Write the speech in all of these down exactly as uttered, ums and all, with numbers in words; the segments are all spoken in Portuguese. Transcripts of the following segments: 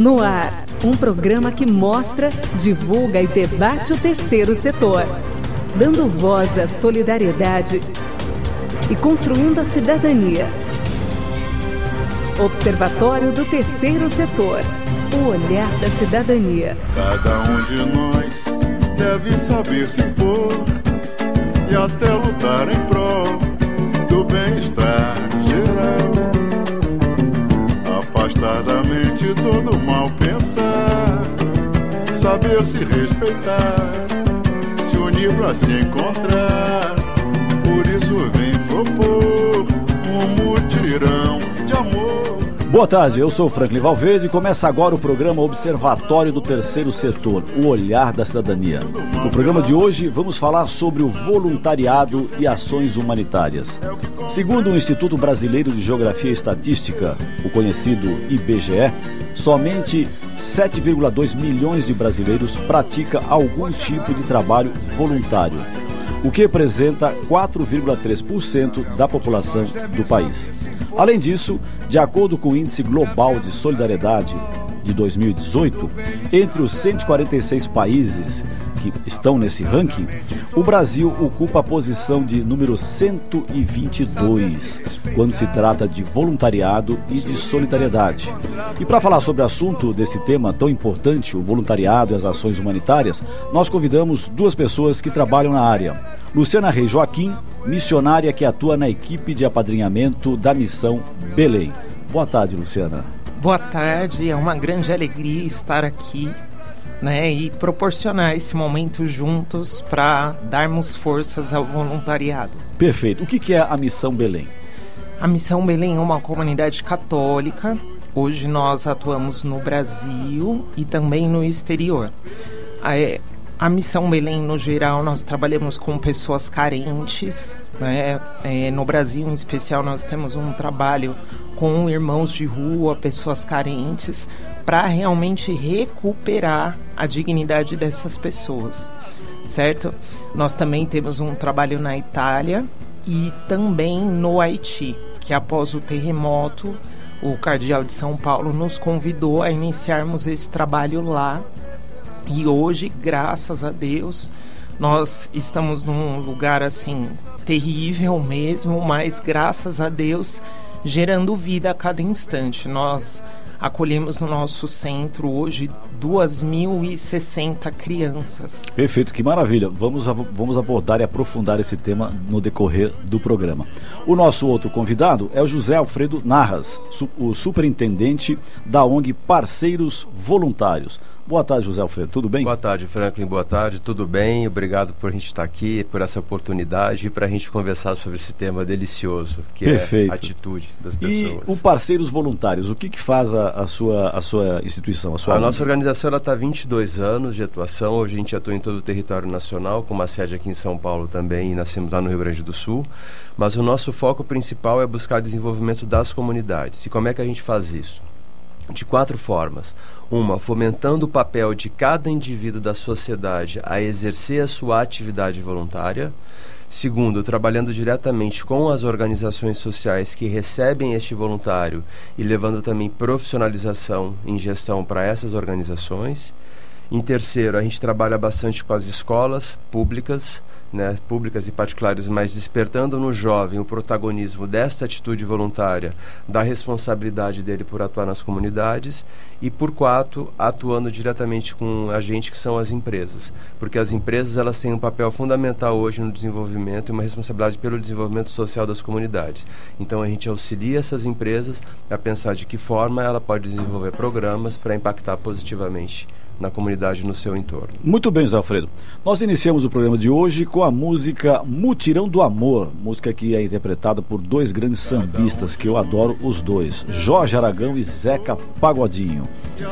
No ar, um programa que mostra, divulga e debate o terceiro setor, dando voz à solidariedade e construindo a cidadania. Observatório do Terceiro Setor, o olhar da cidadania. Cada um de nós deve saber se impor e até lutar em prol do bem-estar geral. Afastadamente todo mal pensar, saber se respeitar, se unir pra se encontrar. Por isso vem propor um mutirão de amor. Boa tarde, eu sou Franklin Valverde e começa agora o programa Observatório do Terceiro Setor, o olhar da cidadania. No programa de hoje vamos falar sobre o voluntariado e ações humanitárias. Segundo o Instituto Brasileiro de Geografia e Estatística, o conhecido I B G E, somente sete vírgula dois milhões de brasileiros praticam algum tipo de trabalho voluntário, o que representa quatro vírgula três por cento da população do país. Além disso, de acordo com o Índice Global de Solidariedade de dois mil e dezoito, entre os cento e quarenta e seis países que estão nesse ranking, o Brasil ocupa a posição de número cento e vinte e dois, quando se trata de voluntariado e de solidariedade. E para falar sobre o assunto desse tema tão importante, o voluntariado e as ações humanitárias, nós convidamos duas pessoas que trabalham na área. Luciana Reis Joaquim, missionária que atua na equipe de apadrinhamento da Missão Belém. Boa tarde, Luciana. Boa tarde, é uma grande alegria estar aqui, né, e proporcionar esse momento juntos para darmos forças ao voluntariado. Perfeito. O que que é a Missão Belém? A Missão Belém é uma comunidade católica. Hoje nós atuamos no Brasil e também no exterior. A, a Missão Belém, no geral, nós trabalhamos com pessoas carentes, né? É, no Brasil, em especial, nós temos um trabalho com irmãos de rua, pessoas carentes, para realmente recuperar a dignidade dessas pessoas, certo? Nós também temos um trabalho na Itália e também no Haiti, que após o terremoto, o Cardeal de São Paulo nos convidou a iniciarmos esse trabalho lá. E hoje, graças a Deus, nós estamos num lugar assim terrível mesmo, mas graças a Deus, gerando vida a cada instante. Nós acolhemos no nosso centro hoje duas mil e sessenta crianças. Perfeito, que maravilha. Vamos, vamos abordar e aprofundar esse tema no decorrer do programa. O nosso outro convidado é o José Alfredo Narras, o superintendente da O N G Parceiros Voluntários. Boa tarde, José Alfredo, tudo bem? Boa tarde, Franklin, boa tarde, tudo bem? Obrigado por a gente estar aqui, por essa oportunidade e para a gente conversar sobre esse tema delicioso, que Perfeito. É a atitude das pessoas. E o Parceiros Voluntários, o que que faz a, a, sua, a sua instituição? A, sua a nossa organização está há vinte e dois anos de atuação, hoje a gente atua em todo o território nacional, com uma sede aqui em São Paulo também, e nascemos lá no Rio Grande do Sul, mas o nosso foco principal é buscar desenvolvimento das comunidades. E como é que a gente faz isso? De quatro formas. Uma, fomentando o papel de cada indivíduo da sociedade a exercer a sua atividade voluntária. Segundo, trabalhando diretamente com as organizações sociais que recebem este voluntário e levando também profissionalização em gestão para essas organizações. Em terceiro, a gente trabalha bastante com as escolas públicas, né, públicas e particulares, mas despertando no jovem o protagonismo desta atitude voluntária, da responsabilidade dele por atuar nas comunidades. E por quatro, atuando diretamente com a gente, que são as empresas, porque as empresas elas têm um papel fundamental hoje no desenvolvimento e uma responsabilidade pelo desenvolvimento social das comunidades. Então a gente auxilia essas empresas a pensar de que forma ela pode desenvolver programas para impactar positivamente na comunidade, no seu entorno. Muito bem, José Alfredo. Nós iniciamos o programa de hoje com a música Mutirão do Amor, música que é interpretada por dois grandes sambistas, que eu adoro os dois, Jorge Aragão e Zeca Pagodinho.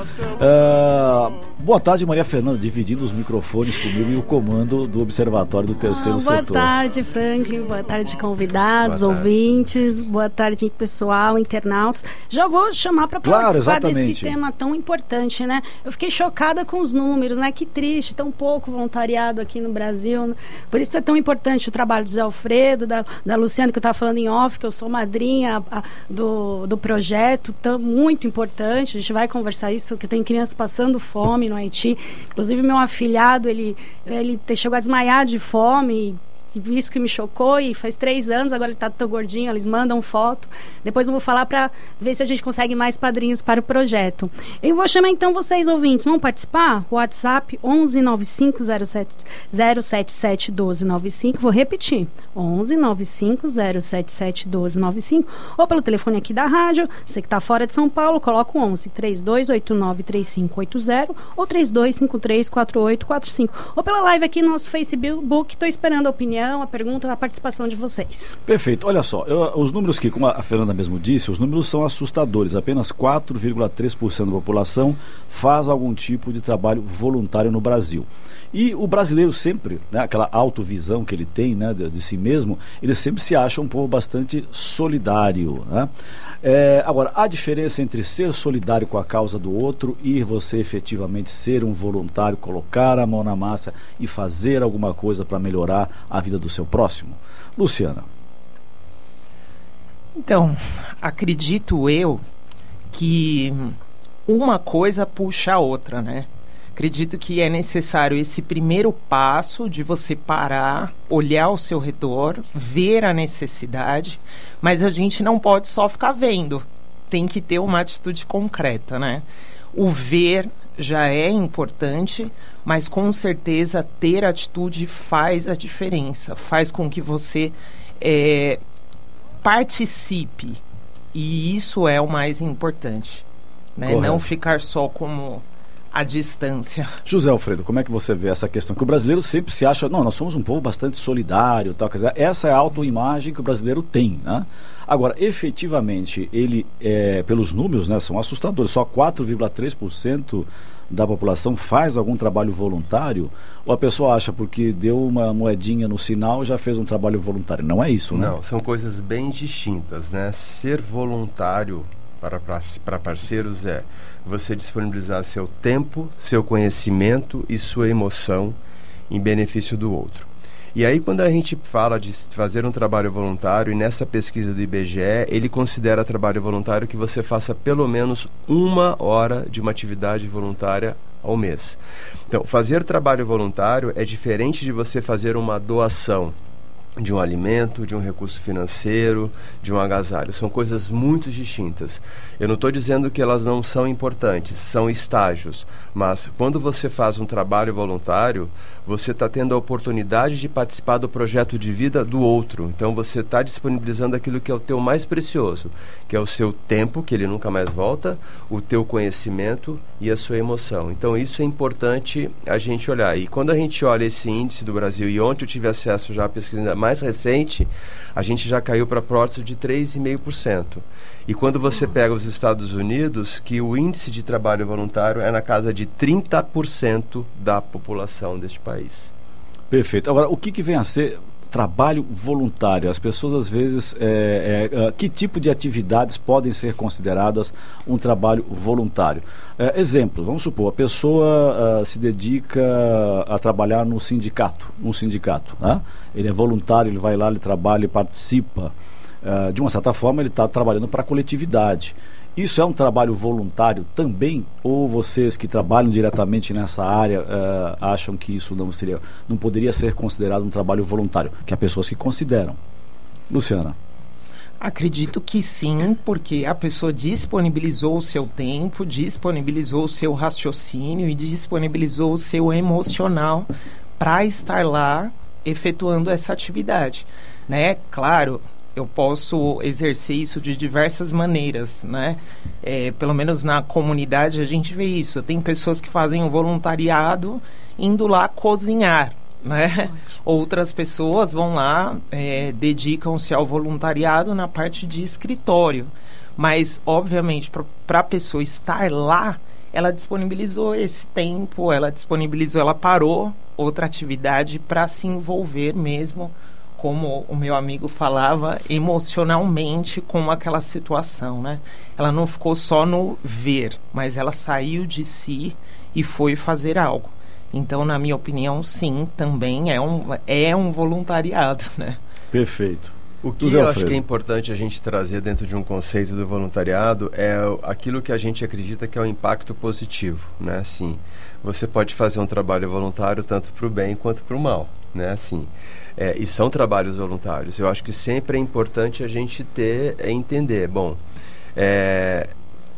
Uh, boa tarde, Maria Fernanda, dividindo os microfones comigo e o comando do Observatório do Terceiro ah, boa Setor. Boa tarde, Franklin, boa tarde, convidados, boa tarde. Ouvintes, boa tarde, pessoal, internautas. Já vou chamar para claro, participar exatamente. desse tema tão importante, né? Eu fiquei chocada com os números, né? Que triste, tão pouco voluntariado aqui no Brasil, né? Por isso é tão importante o trabalho do Zé Alfredo, da, da Luciana, que eu estava falando em off, que eu sou madrinha a, a, do, do projeto, tão, muito importante, a gente vai conversar isso. isso, que tem crianças passando fome no Haiti. Inclusive, meu afilhado, ele, ele chegou a desmaiar de fome. Isso que me chocou, e faz três anos, agora ele está tão gordinho, eles mandam foto. Depois eu vou falar para ver se a gente consegue mais padrinhos para o projeto. Eu vou chamar então vocês, ouvintes, vão participar? WhatsApp onze nove cinco zero sete sete um dois nove cinco, vou repetir, onze nove cinco zero sete sete um dois nove cinco, ou pelo telefone aqui da rádio. Você que está fora de São Paulo, coloca o onze três dois oito nove três cinco oito zero ou três dois cinco três quatro oito quatro cinco, ou pela live aqui no nosso Facebook. Estou esperando a opinião, a pergunta, a participação de vocês. Perfeito. Olha só, eu, os números que, como a Fernanda mesmo disse, os números são assustadores. Apenas quatro vírgula três por cento da população faz algum tipo de trabalho voluntário no Brasil. E o brasileiro sempre, né, aquela autovisão que ele tem, né, de, de si mesmo, ele sempre se acha um povo bastante solidário, né? É, agora, a diferença entre ser solidário com a causa do outro e você efetivamente ser um voluntário, colocar a mão na massa e fazer alguma coisa para melhorar a vida do seu próximo. Luciana. Então, acredito eu que uma coisa puxa a outra, né? Acredito que é necessário esse primeiro passo de você parar, olhar ao seu redor, ver a necessidade, mas a gente não pode só ficar vendo, tem que ter uma atitude concreta, né? O ver já é importante, mas com certeza ter atitude faz a diferença, faz com que você é, participe, e isso é o mais importante, né? Não ficar só como a distância. José Alfredo, como é que você vê essa questão? Que o brasileiro sempre se acha, não, nós somos um povo bastante solidário, tal, quer dizer, essa é a autoimagem que o brasileiro tem, né? Agora, efetivamente, ele, é, pelos números, né, são assustadores, só quatro vírgula três por cento da população faz algum trabalho voluntário, ou a pessoa acha porque deu uma moedinha no sinal já fez um trabalho voluntário? Não é isso, né? Não, são coisas bem distintas, né? Ser voluntário para, para parceiros é você disponibilizar seu tempo, seu conhecimento e sua emoção em benefício do outro. E aí, quando a gente fala de fazer um trabalho voluntário, e nessa pesquisa do I B G E, ele considera trabalho voluntário que você faça pelo menos uma hora de uma atividade voluntária ao mês. Então, fazer trabalho voluntário é diferente de você fazer uma doação de um alimento, de um recurso financeiro, de um agasalho. São coisas muito distintas. Eu não estou dizendo que elas não são importantes, são estágios, mas quando você faz um trabalho voluntário, você está tendo a oportunidade de participar do projeto de vida do outro. Então você está disponibilizando aquilo que é o teu mais precioso, que é o seu tempo, que ele nunca mais volta, o teu conhecimento e a sua emoção. Então isso é importante a gente olhar. E quando a gente olha esse índice do Brasil, e ontem eu tive acesso já à pesquisa mais recente, a gente já caiu para próximo de três vírgula cinco por cento. E quando você pega os Estados Unidos, que o índice de trabalho voluntário é na casa de trinta por cento da população deste país. Perfeito. Agora, o que, que vem a ser trabalho voluntário? As pessoas, às vezes, é, é, que tipo de atividades podem ser consideradas um trabalho voluntário? É, exemplos, vamos supor, a pessoa uh, se dedica a trabalhar no sindicato, num sindicato, né? Ele é voluntário, ele vai lá, ele trabalha, ele participa. Uh, de uma certa forma, ele está trabalhando para a coletividade. Isso é um trabalho voluntário também? Ou vocês que trabalham diretamente nessa área uh, acham que isso não seria, não poderia ser considerado um trabalho voluntário? Que há pessoas que consideram. Luciana. Acredito que sim, porque a pessoa disponibilizou o seu tempo, disponibilizou o seu raciocínio e disponibilizou o seu emocional para estar lá efetuando essa atividade, né? Claro, eu posso exercer isso de diversas maneiras, né? É, pelo menos na comunidade a gente vê isso. Tem pessoas que fazem um voluntariado indo lá cozinhar, né? Outras pessoas vão lá, é, dedicam-se ao voluntariado na parte de escritório. Mas, obviamente, para a pessoa estar lá, ela disponibilizou esse tempo, ela disponibilizou, ela parou outra atividade para se envolver mesmo, como o meu amigo falava, emocionalmente com aquela situação, né? Ela não ficou só no ver, mas ela saiu de si e foi fazer algo. Então, na minha opinião, sim, também é um, é um voluntariado, né? Perfeito. O que eu acho que é importante a gente trazer dentro de um conceito do voluntariado é aquilo que a gente acredita que é o impacto positivo, né? Assim, você pode fazer um trabalho voluntário tanto para o bem quanto para o mal, né? Assim, é, e são trabalhos voluntários. Eu acho que sempre é importante a gente ter, é entender, bom, é,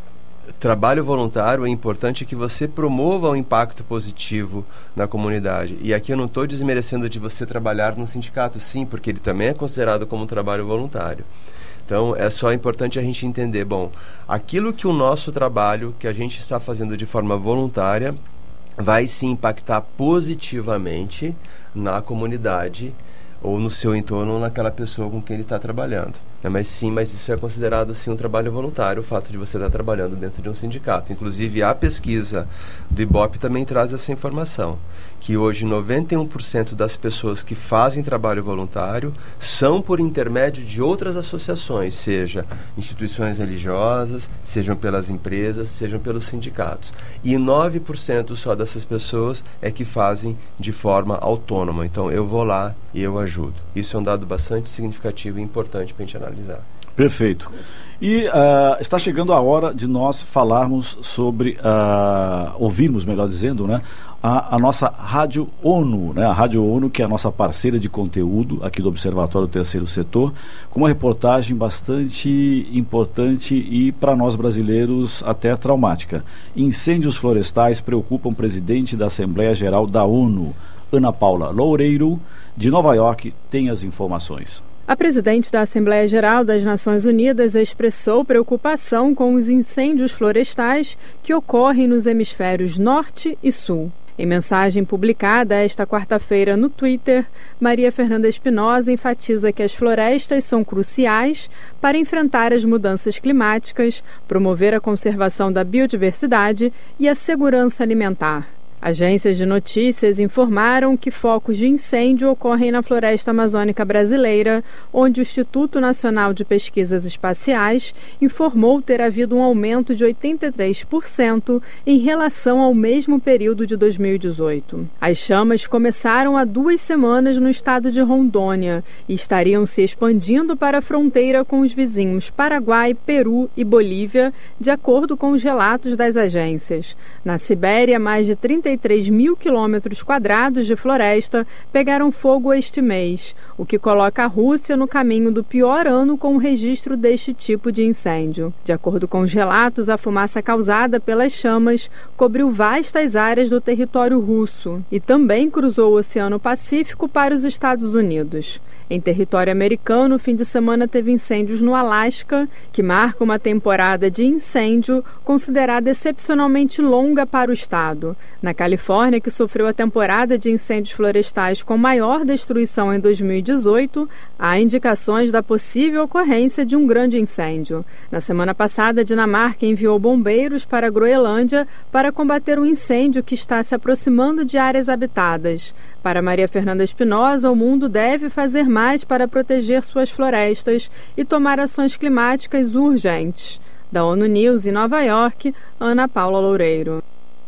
trabalho voluntário é importante que você promova um impacto positivo na comunidade. E aqui eu não estou desmerecendo de você trabalhar no sindicato, sim, porque ele também é considerado como um trabalho voluntário. Então, é só importante a gente entender, bom, aquilo que o nosso trabalho, que a gente está fazendo de forma voluntária, vai se impactar positivamente na comunidade ou no seu entorno ou naquela pessoa com quem ele está trabalhando. É, mas sim, mas isso é considerado sim um trabalho voluntário, o fato de você estar trabalhando dentro de um sindicato. Inclusive, a pesquisa do Ibope também traz essa informação, que hoje noventa e um por cento das pessoas que fazem trabalho voluntário são por intermédio de outras associações, seja instituições religiosas, sejam pelas empresas, sejam pelos sindicatos. E nove por cento só dessas pessoas é que fazem de forma autônoma. Então, eu vou lá e eu ajudo. Isso é um dado bastante significativo e importante para a gente analisar. Perfeito. E uh, está chegando a hora de nós falarmos sobre, uh, ouvirmos, melhor dizendo, né, a, a nossa Rádio ONU, né, a Rádio ONU, que é a nossa parceira de conteúdo aqui do Observatório do Terceiro Setor, com uma reportagem bastante importante e, para nós brasileiros, até traumática. Incêndios florestais preocupam o presidente da Assembleia Geral da ONU, Ana Paula Loureiro, de Nova York, tem as informações. A presidente da Assembleia Geral das Nações Unidas expressou preocupação com os incêndios florestais que ocorrem nos hemisférios norte e sul. Em mensagem publicada esta quarta-feira no Twitter, Maria Fernanda Espinosa enfatiza que as florestas são cruciais para enfrentar as mudanças climáticas, promover a conservação da biodiversidade e a segurança alimentar. Agências de notícias informaram que focos de incêndio ocorrem na floresta amazônica brasileira, onde o Instituto Nacional de Pesquisas Espaciais informou ter havido um aumento de oitenta e três por cento em relação ao mesmo período de dois mil e dezoito. As chamas começaram há duas semanas no estado de Rondônia e estariam se expandindo para a fronteira com os vizinhos Paraguai, Peru e Bolívia, de acordo com os relatos das agências. Na Sibéria, mais de trinta e três mil quilômetros quadrados de floresta pegaram fogo este mês, o que coloca a Rússia no caminho do pior ano com o registro deste tipo de incêndio. De acordo com os relatos, a fumaça causada pelas chamas cobriu vastas áreas do território russo e também cruzou o Oceano Pacífico para os Estados Unidos. Em território americano, o fim de semana teve incêndios no Alasca, que marca uma temporada de incêndio considerada excepcionalmente longa para o estado. Na Califórnia, que sofreu a temporada de incêndios florestais com maior destruição em dois mil e dezoito, há indicações da possível ocorrência de um grande incêndio. Na semana passada, a Dinamarca enviou bombeiros para a Groenlândia para combater um incêndio que está se aproximando de áreas habitadas. Para Maria Fernanda Espinosa, o mundo deve fazer mais para proteger suas florestas e tomar ações climáticas urgentes. Da ONU News em Nova York, Ana Paula Loureiro.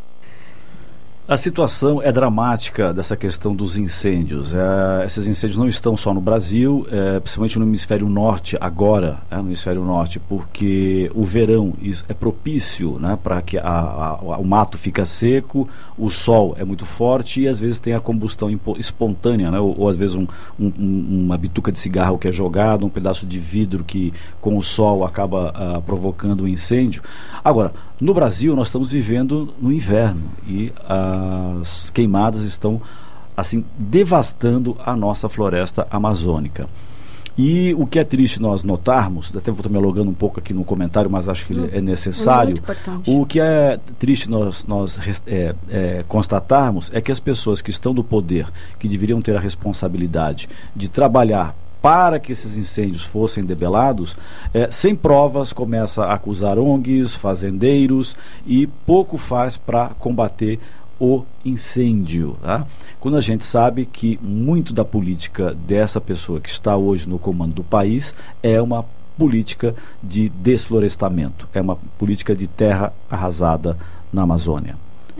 A situação é dramática dessa questão dos incêndios. É, esses incêndios não estão só no Brasil, é, principalmente no hemisfério norte agora, é, no hemisfério norte, porque o verão é propício, né, para que a, a, o mato fica seco, o sol é muito forte e às vezes tem a combustão espontânea, né, ou, ou às vezes um, um, uma bituca de cigarro que é jogada, um pedaço de vidro que com o sol acaba uh, provocando um incêndio. Agora, no Brasil nós estamos vivendo no inverno e as queimadas estão assim devastando a nossa floresta amazônica. E o que é triste nós notarmos, até vou estar me alongando um pouco aqui no comentário, mas acho que hum, é necessário. É o que é triste nós, nós é, é, constatarmos é que as pessoas que estão no poder, que deveriam ter a responsabilidade de trabalhar para que esses incêndios fossem debelados, é, sem provas começa a acusar O N Gs, fazendeiros e pouco faz para combater o incêndio, tá? Quando a gente sabe que muito da política dessa pessoa que está hoje no comando do país é uma política de desflorestamento, é uma política de terra arrasada na Amazônia.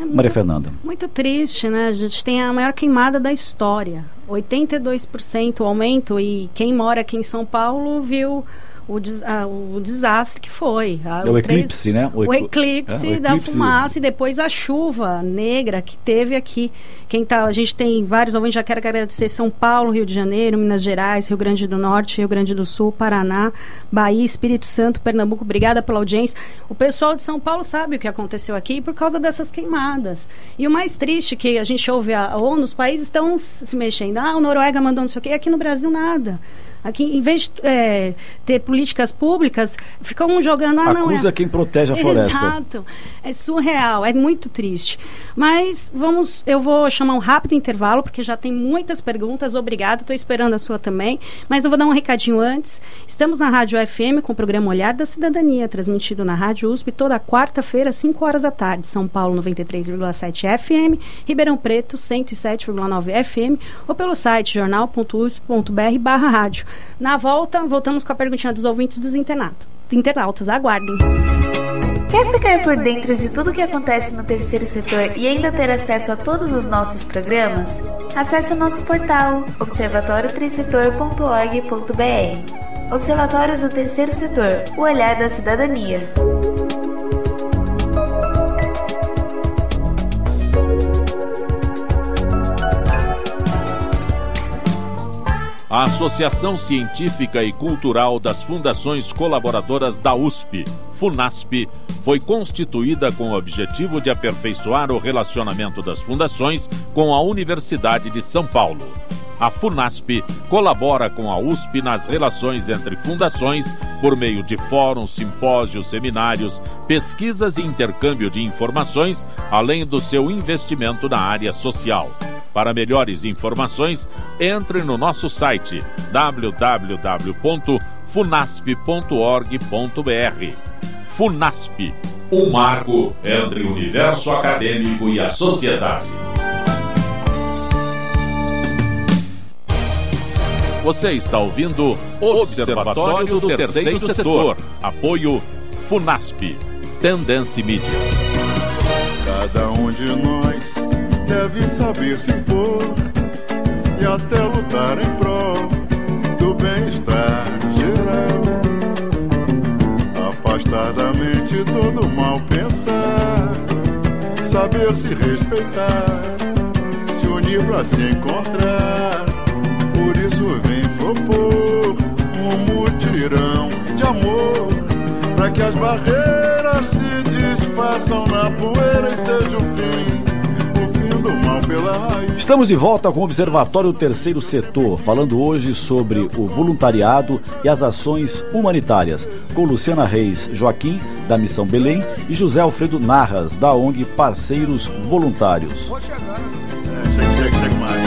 É muito, Maria Fernanda. Muito triste, né? A gente tem a maior queimada da história. oitenta e dois por cento aumento, e quem mora aqui em São Paulo viu o, des, ah, o desastre que foi. Ah, é o, o eclipse, três, né? O, o eclipse é, o da eclipse. fumaça, e depois a chuva negra que teve aqui. Quem tá, a gente tem vários ouvintes, já quero agradecer São Paulo, Rio de Janeiro, Minas Gerais, Rio Grande do Norte, Rio Grande do Sul, Paraná, Bahia, Espírito Santo, Pernambuco. Obrigada pela audiência. O pessoal de São Paulo sabe o que aconteceu aqui por causa dessas queimadas. E o mais triste que a gente ouve, a ONU, os países estão se mexendo. Ah, o Noruega mandou não sei o quê, aqui no Brasil nada. Aqui, em vez de é, ter políticas públicas, ficam um jogando... Ah, não, acusa é... quem protege a floresta. Exato. É surreal, é muito triste. Mas vamos, eu vou chamar um rápido intervalo, porque já tem muitas perguntas. Obrigada, estou esperando a sua também. Mas eu vou dar um recadinho antes. Estamos na Rádio F M com o programa Olhar da Cidadania, transmitido na Rádio U S P toda quarta-feira, às cinco horas da tarde. São Paulo, noventa e três vírgula sete F M, Ribeirão Preto, cento e sete vírgula nove F M, ou pelo site jornal ponto u s p ponto b r barra rádio. Na volta, voltamos com a perguntinha dos ouvintes dos internautas. Internautas, aguardem. Quer ficar por dentro de tudo o que acontece no terceiro setor e ainda ter acesso a todos os nossos programas? Acesse o nosso portal observatório trisetor ponto org ponto b r. Observatório do Terceiro Setor, o olhar da cidadania. A Associação Científica e Cultural das Fundações Colaboradoras da U S P, FUNASP, foi constituída com o objetivo de aperfeiçoar o relacionamento das fundações com a Universidade de São Paulo. A FUNASP colabora com a U S P nas relações entre fundações por meio de fóruns, simpósios, seminários, pesquisas e intercâmbio de informações, além do seu investimento na área social. Para melhores informações, entre no nosso site w w w ponto funasp ponto org ponto b r. FUNASP, um marco entre o universo acadêmico e a sociedade. Você está ouvindo Observatório do Terceiro Setor. Apoio FUNASP. Tendência Mídia. Cada um de nós deve saber se impor e até lutar em prol do bem-estar geral. Afastadamente todo mal pensar, saber se respeitar, se unir pra se encontrar. Por isso vem propor um mutirão de amor, pra que as barreiras se desfaçam na poeira e seja o fim. Estamos de volta com o Observatório Terceiro Setor, falando hoje sobre o voluntariado e as ações humanitárias, com Luciana Reis Joaquim, da Missão Belém, e José Alfredo Narras, da O N G Parceiros Voluntários. Chega, chega, chega mais,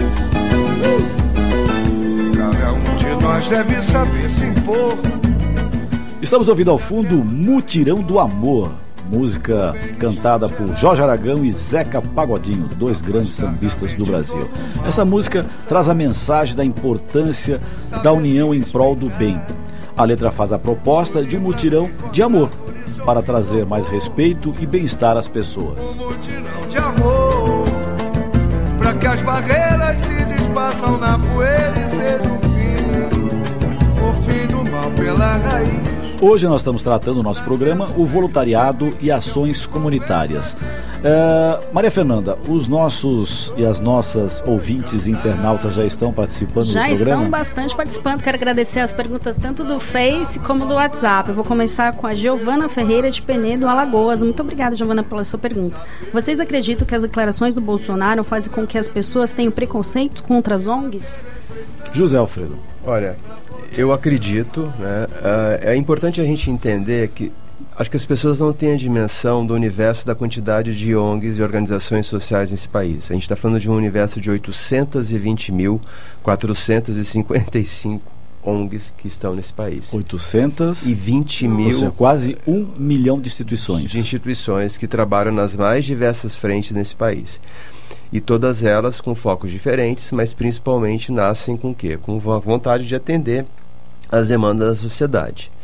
chega mais. Cada um de nós deve saber se impor. Estamos ouvindo ao fundo Mutirão do Amor, música cantada por Jorge Aragão e Zeca Pagodinho, dois grandes sambistas do Brasil. Essa música traz a mensagem da importância da união em prol do bem. A letra faz a proposta de um mutirão de amor, para trazer mais respeito e bem-estar às pessoas. Um mutirão de amor, para que as barreiras se desfaçam na poeira e seja o fim, o fim do mal pela raiz. Hoje nós estamos tratando no nosso programa o voluntariado e ações comunitárias. Uh, Maria Fernanda, os nossos e as nossas ouvintes internautas já estão participando já do programa? Já estão bastante participando. Quero agradecer as perguntas tanto do Face como do WhatsApp. Eu vou começar com a Giovana Ferreira de Penedo, Alagoas. Muito obrigada, Giovana, pela sua pergunta. Vocês acreditam que as declarações do Bolsonaro fazem com que as pessoas tenham preconceito contra as O N Gs? José Alfredo. Olha, eu acredito, né? É importante a gente entender que acho que as pessoas não têm a dimensão do universo da quantidade de O N Gs e organizações sociais nesse país. A gente está falando de um universo de oitocentos e vinte mil, quatrocentos e cinquenta e cinco O N Gs que estão nesse país. oitocentos e vinte mil, ou seja, quase um milhão de instituições. De instituições que trabalham nas mais diversas frentes nesse país. E todas elas com focos diferentes, mas principalmente nascem com o quê? Com a vontade de atender às demandas da sociedade.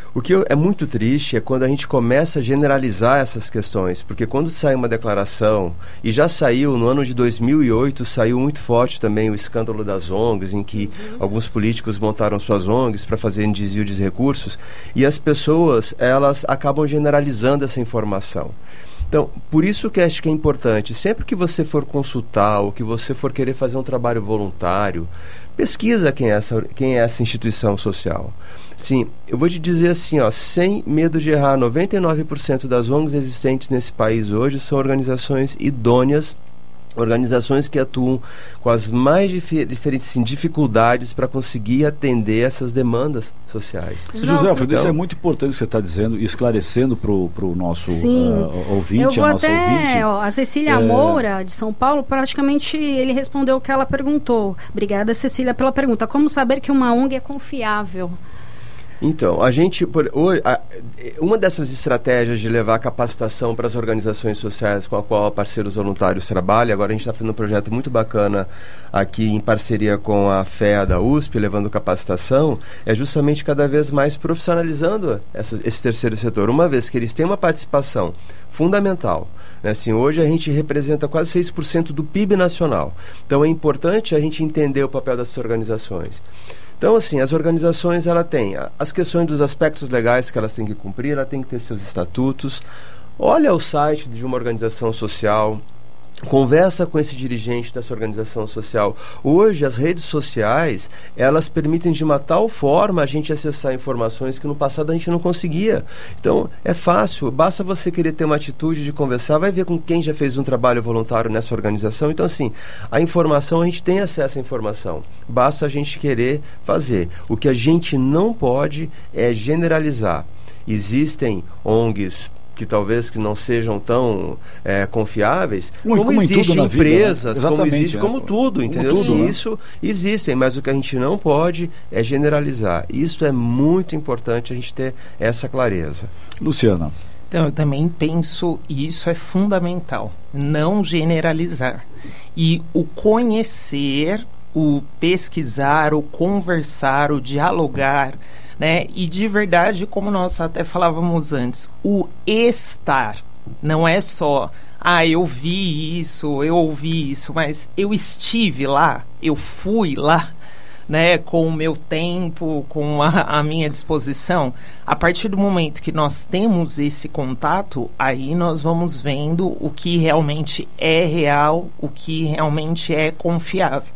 O que é muito triste é quando a gente começa a generalizar essas questões, porque quando sai uma declaração, e já saiu no ano de dois mil e oito, saiu muito forte também o escândalo das O N Gs, em que uhum. alguns políticos montaram suas O N Gs para fazerem desvio de recursos, e as pessoas, elas acabam generalizando essa informação. Então, por isso que acho que é importante, sempre que você for consultar ou que você for querer fazer um trabalho voluntário, pesquisa quem é essa, quem é essa instituição social. Sim, eu vou te dizer assim, ó, sem medo de errar, noventa e nove por cento das O N Gs existentes nesse país hoje são organizações idôneas, organizações que atuam com as mais dif- diferentes assim, dificuldades para conseguir atender essas demandas sociais. José Alfredo, isso é muito importante o que você está dizendo e esclarecendo para o nosso uh, ouvinte, eu vou a nossa até, ouvinte. Ó, a Cecília é... Moura, de São Paulo, praticamente ele respondeu o que ela perguntou. Obrigada, Cecília, pela pergunta. Como saber que uma O N G é confiável? Então, a gente, por, hoje, a, uma dessas estratégias de levar capacitação para as organizações sociais com a qual parceiros voluntários trabalham, agora a gente está fazendo um projeto muito bacana aqui em parceria com a F E A da U S P, levando capacitação, é justamente cada vez mais profissionalizando essa, esse terceiro setor, uma vez que eles têm uma participação fundamental. Né? Assim, hoje a gente representa quase seis por cento do P I B nacional, então é importante a gente entender o papel dessas organizações. Então, assim, as organizações, ela tem as questões dos aspectos legais que elas têm que cumprir, ela tem que ter seus estatutos. Olha o site de uma organização social, conversa com esse dirigente dessa organização social. Hoje, as redes sociais, elas permitem de uma tal forma a gente acessar informações que no passado a gente não conseguia. Então, é fácil, basta você querer ter uma atitude de conversar, vai ver com quem já fez um trabalho voluntário nessa organização. Então, assim, a informação, a gente tem acesso à informação. Basta a gente querer fazer. O que a gente não pode é generalizar. Existem O N Gs que talvez que não sejam tão é, confiáveis, como, como existem empresas, vida, né? como existe, né? como tudo, entendeu? Como tudo, Sim, né? Isso existem, mas o que a gente não pode é generalizar. Isso é muito importante a gente ter essa clareza. Luciana. Então, eu também penso, e isso é fundamental, não generalizar. E o conhecer, o pesquisar, o conversar, o dialogar, né? E de verdade, como nós até falávamos antes, o estar não é só, ah, eu vi isso, eu ouvi isso, mas eu estive lá, eu fui lá, né, com o meu tempo, com a, a minha disposição. A partir do momento que nós temos esse contato, aí nós vamos vendo o que realmente é real, o que realmente é confiável.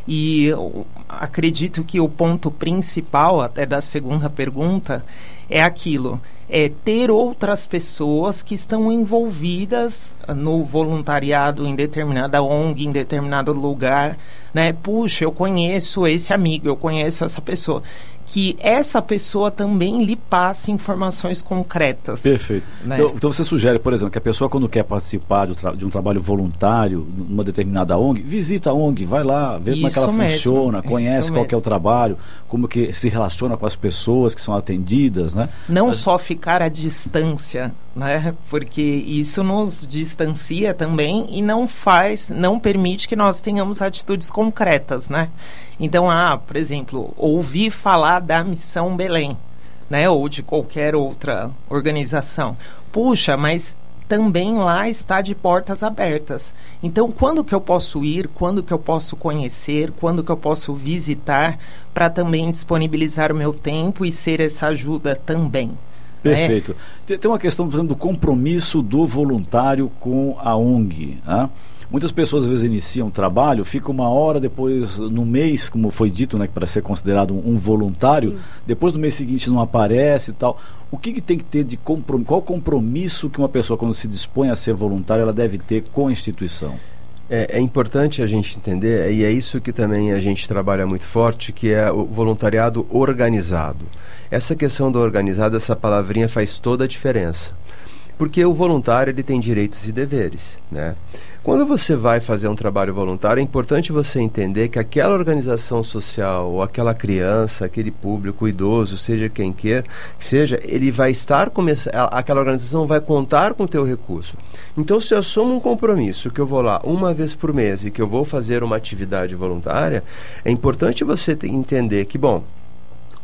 E eu acredito que o ponto principal, até da segunda pergunta, é aquilo, é ter outras pessoas que estão envolvidas no voluntariado em determinada O N G, em determinado lugar, né? Puxa, eu conheço esse amigo, eu conheço essa pessoa. Que essa pessoa também lhe passe informações concretas. Perfeito. Né? Então, então você sugere, por exemplo, que a pessoa quando quer participar de, tra- de um trabalho voluntário numa determinada O N G, visita a O N G, vai lá, vê Isso como é que ela mesmo. funciona, conhece Isso qual que é o trabalho, como que se relaciona com as pessoas que são atendidas, né? Não Mas... só ficar à distância, né? Porque isso nos distancia também e não faz, não permite que nós tenhamos atitudes concretas, né? Então, ah, por exemplo, ouvi falar da Missão Belém, né, ou de qualquer outra organização. Puxa, mas também lá está de portas abertas. Então, quando que eu posso ir, quando que eu posso conhecer, quando que eu posso visitar, para também disponibilizar o meu tempo e ser essa ajuda também. Perfeito. Né? Tem uma questão, por exemplo, do compromisso do voluntário com a O N G, né? Muitas pessoas às vezes iniciam um trabalho, fica uma hora depois, no mês, como foi dito, né, para ser considerado um, um voluntário, Sim. depois no mês seguinte não aparece e tal. O que, que tem que ter de compromisso? Qual o compromisso que uma pessoa, quando se dispõe a ser voluntária, ela deve ter com a instituição? É, é importante a gente entender, e é isso que também a gente trabalha muito forte, que é o voluntariado organizado. Essa questão do organizado, essa palavrinha faz toda a diferença. Porque o voluntário, ele tem direitos e deveres, né? Quando você vai fazer um trabalho voluntário, é importante você entender que aquela organização social, ou aquela criança, aquele público, idoso, seja quem quer que seja, ele vai estar, começando, aquela organização vai contar com o teu recurso. Então, se eu assumo um compromisso, que eu vou lá uma vez por mês e que eu vou fazer uma atividade voluntária, é importante você entender que, bom,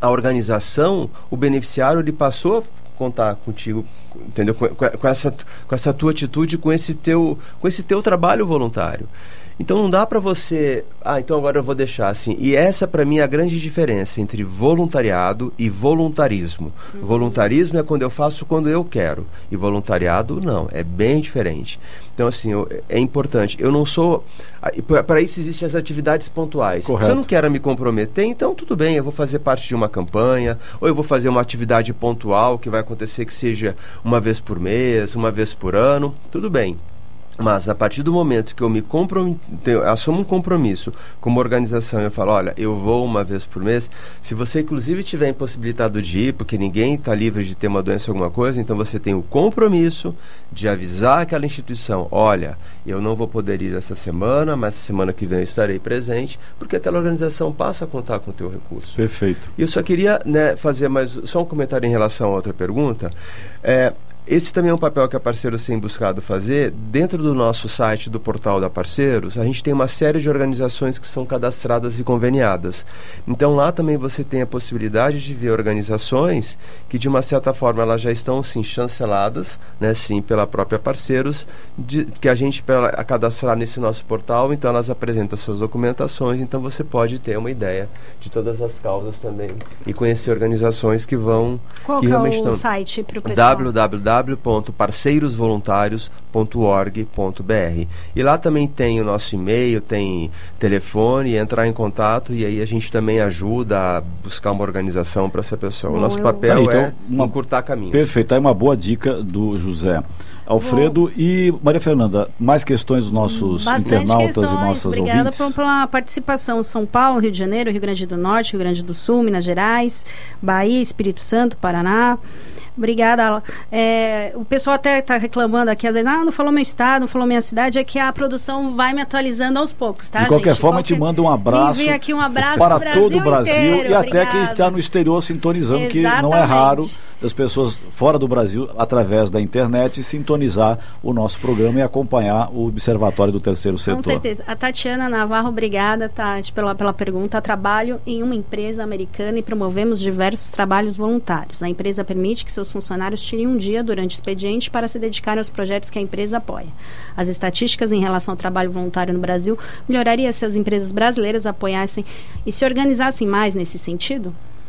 a organização, o beneficiário, ele passou a contar contigo, entendeu? Com, com, essa, com essa tua atitude, com esse teu, com esse teu trabalho voluntário. Então não dá para você, ah, então agora eu vou deixar assim. E essa para mim é a grande diferença entre voluntariado e voluntarismo. Uhum. Voluntarismo é quando eu faço quando eu quero, e voluntariado não, é bem diferente. Então assim, eu, é importante, eu não sou, para isso existem as atividades pontuais. Correto. Se eu não quero me comprometer, então tudo bem, eu vou fazer parte de uma campanha, ou eu vou fazer uma atividade pontual que vai acontecer que seja uma vez por mês, uma vez por ano, tudo bem. Mas a partir do momento que eu me comprometo, eu assumo um compromisso com uma organização e eu falo, olha, eu vou uma vez por mês, se você inclusive tiver impossibilitado de ir, porque ninguém está livre de ter uma doença ou alguma coisa, então você tem o compromisso de avisar aquela instituição, olha, eu não vou poder ir essa semana, mas semana que vem eu estarei presente, porque aquela organização passa a contar com o teu recurso. Perfeito. E eu só queria, né, fazer mais só um comentário em relação a outra pergunta. É, esse também é um papel que a Parceiros tem buscado fazer. Dentro do nosso site, do portal da Parceiros, a gente tem uma série de organizações que são cadastradas e conveniadas. Então lá também você tem a possibilidade de ver organizações que de uma certa forma elas já estão sim chanceladas, né, sim, pela própria Parceiros, de, que a gente para cadastrar nesse nosso portal, então elas apresentam suas documentações, então você pode ter uma ideia de todas as causas também e conhecer organizações que vão... Qual que que é o estão... site para o pessoal? w w w ponto parceiros voluntários ponto org ponto b r. E lá também tem o nosso e-mail, tem telefone, entrar em contato, e aí a gente também ajuda a buscar uma organização para essa pessoa. Bom, o nosso eu... papel tá, então, é uma... encurtar caminho. Perfeito, aí uma boa dica do José Alfredo. Bom, e Maria Fernanda, mais questões dos nossos internautas questões. e nossas Obrigada ouvintes? Obrigada pela participação. São Paulo, Rio de Janeiro, Rio Grande do Norte, Rio Grande do Sul, Minas Gerais, Bahia, Espírito Santo, Paraná. Obrigada. É, o pessoal até está reclamando aqui, às vezes, ah, não falou meu estado, não falou minha cidade, é que a produção vai me atualizando aos poucos, tá, De qualquer gente? forma, qualquer... te manda um abraço, envia aqui um abraço para Brasil todo o Brasil inteiro. e até Obrigada. quem está no exterior sintonizando, Exatamente. que não é raro as pessoas fora do Brasil, através da internet, sintonizar o nosso programa e acompanhar o Observatório do Terceiro Setor. Com certeza. A Tatiana Navarro, obrigada, Tati, pela, pela pergunta. Trabalho em uma empresa americana e promovemos diversos trabalhos voluntários. A empresa permite que seus funcionários tirem um dia durante o expediente para se dedicarem aos projetos que a empresa apoia. As estatísticas em relação ao trabalho voluntário no Brasil melhoraria se as empresas brasileiras apoiassem e se organizassem mais nesse sentido?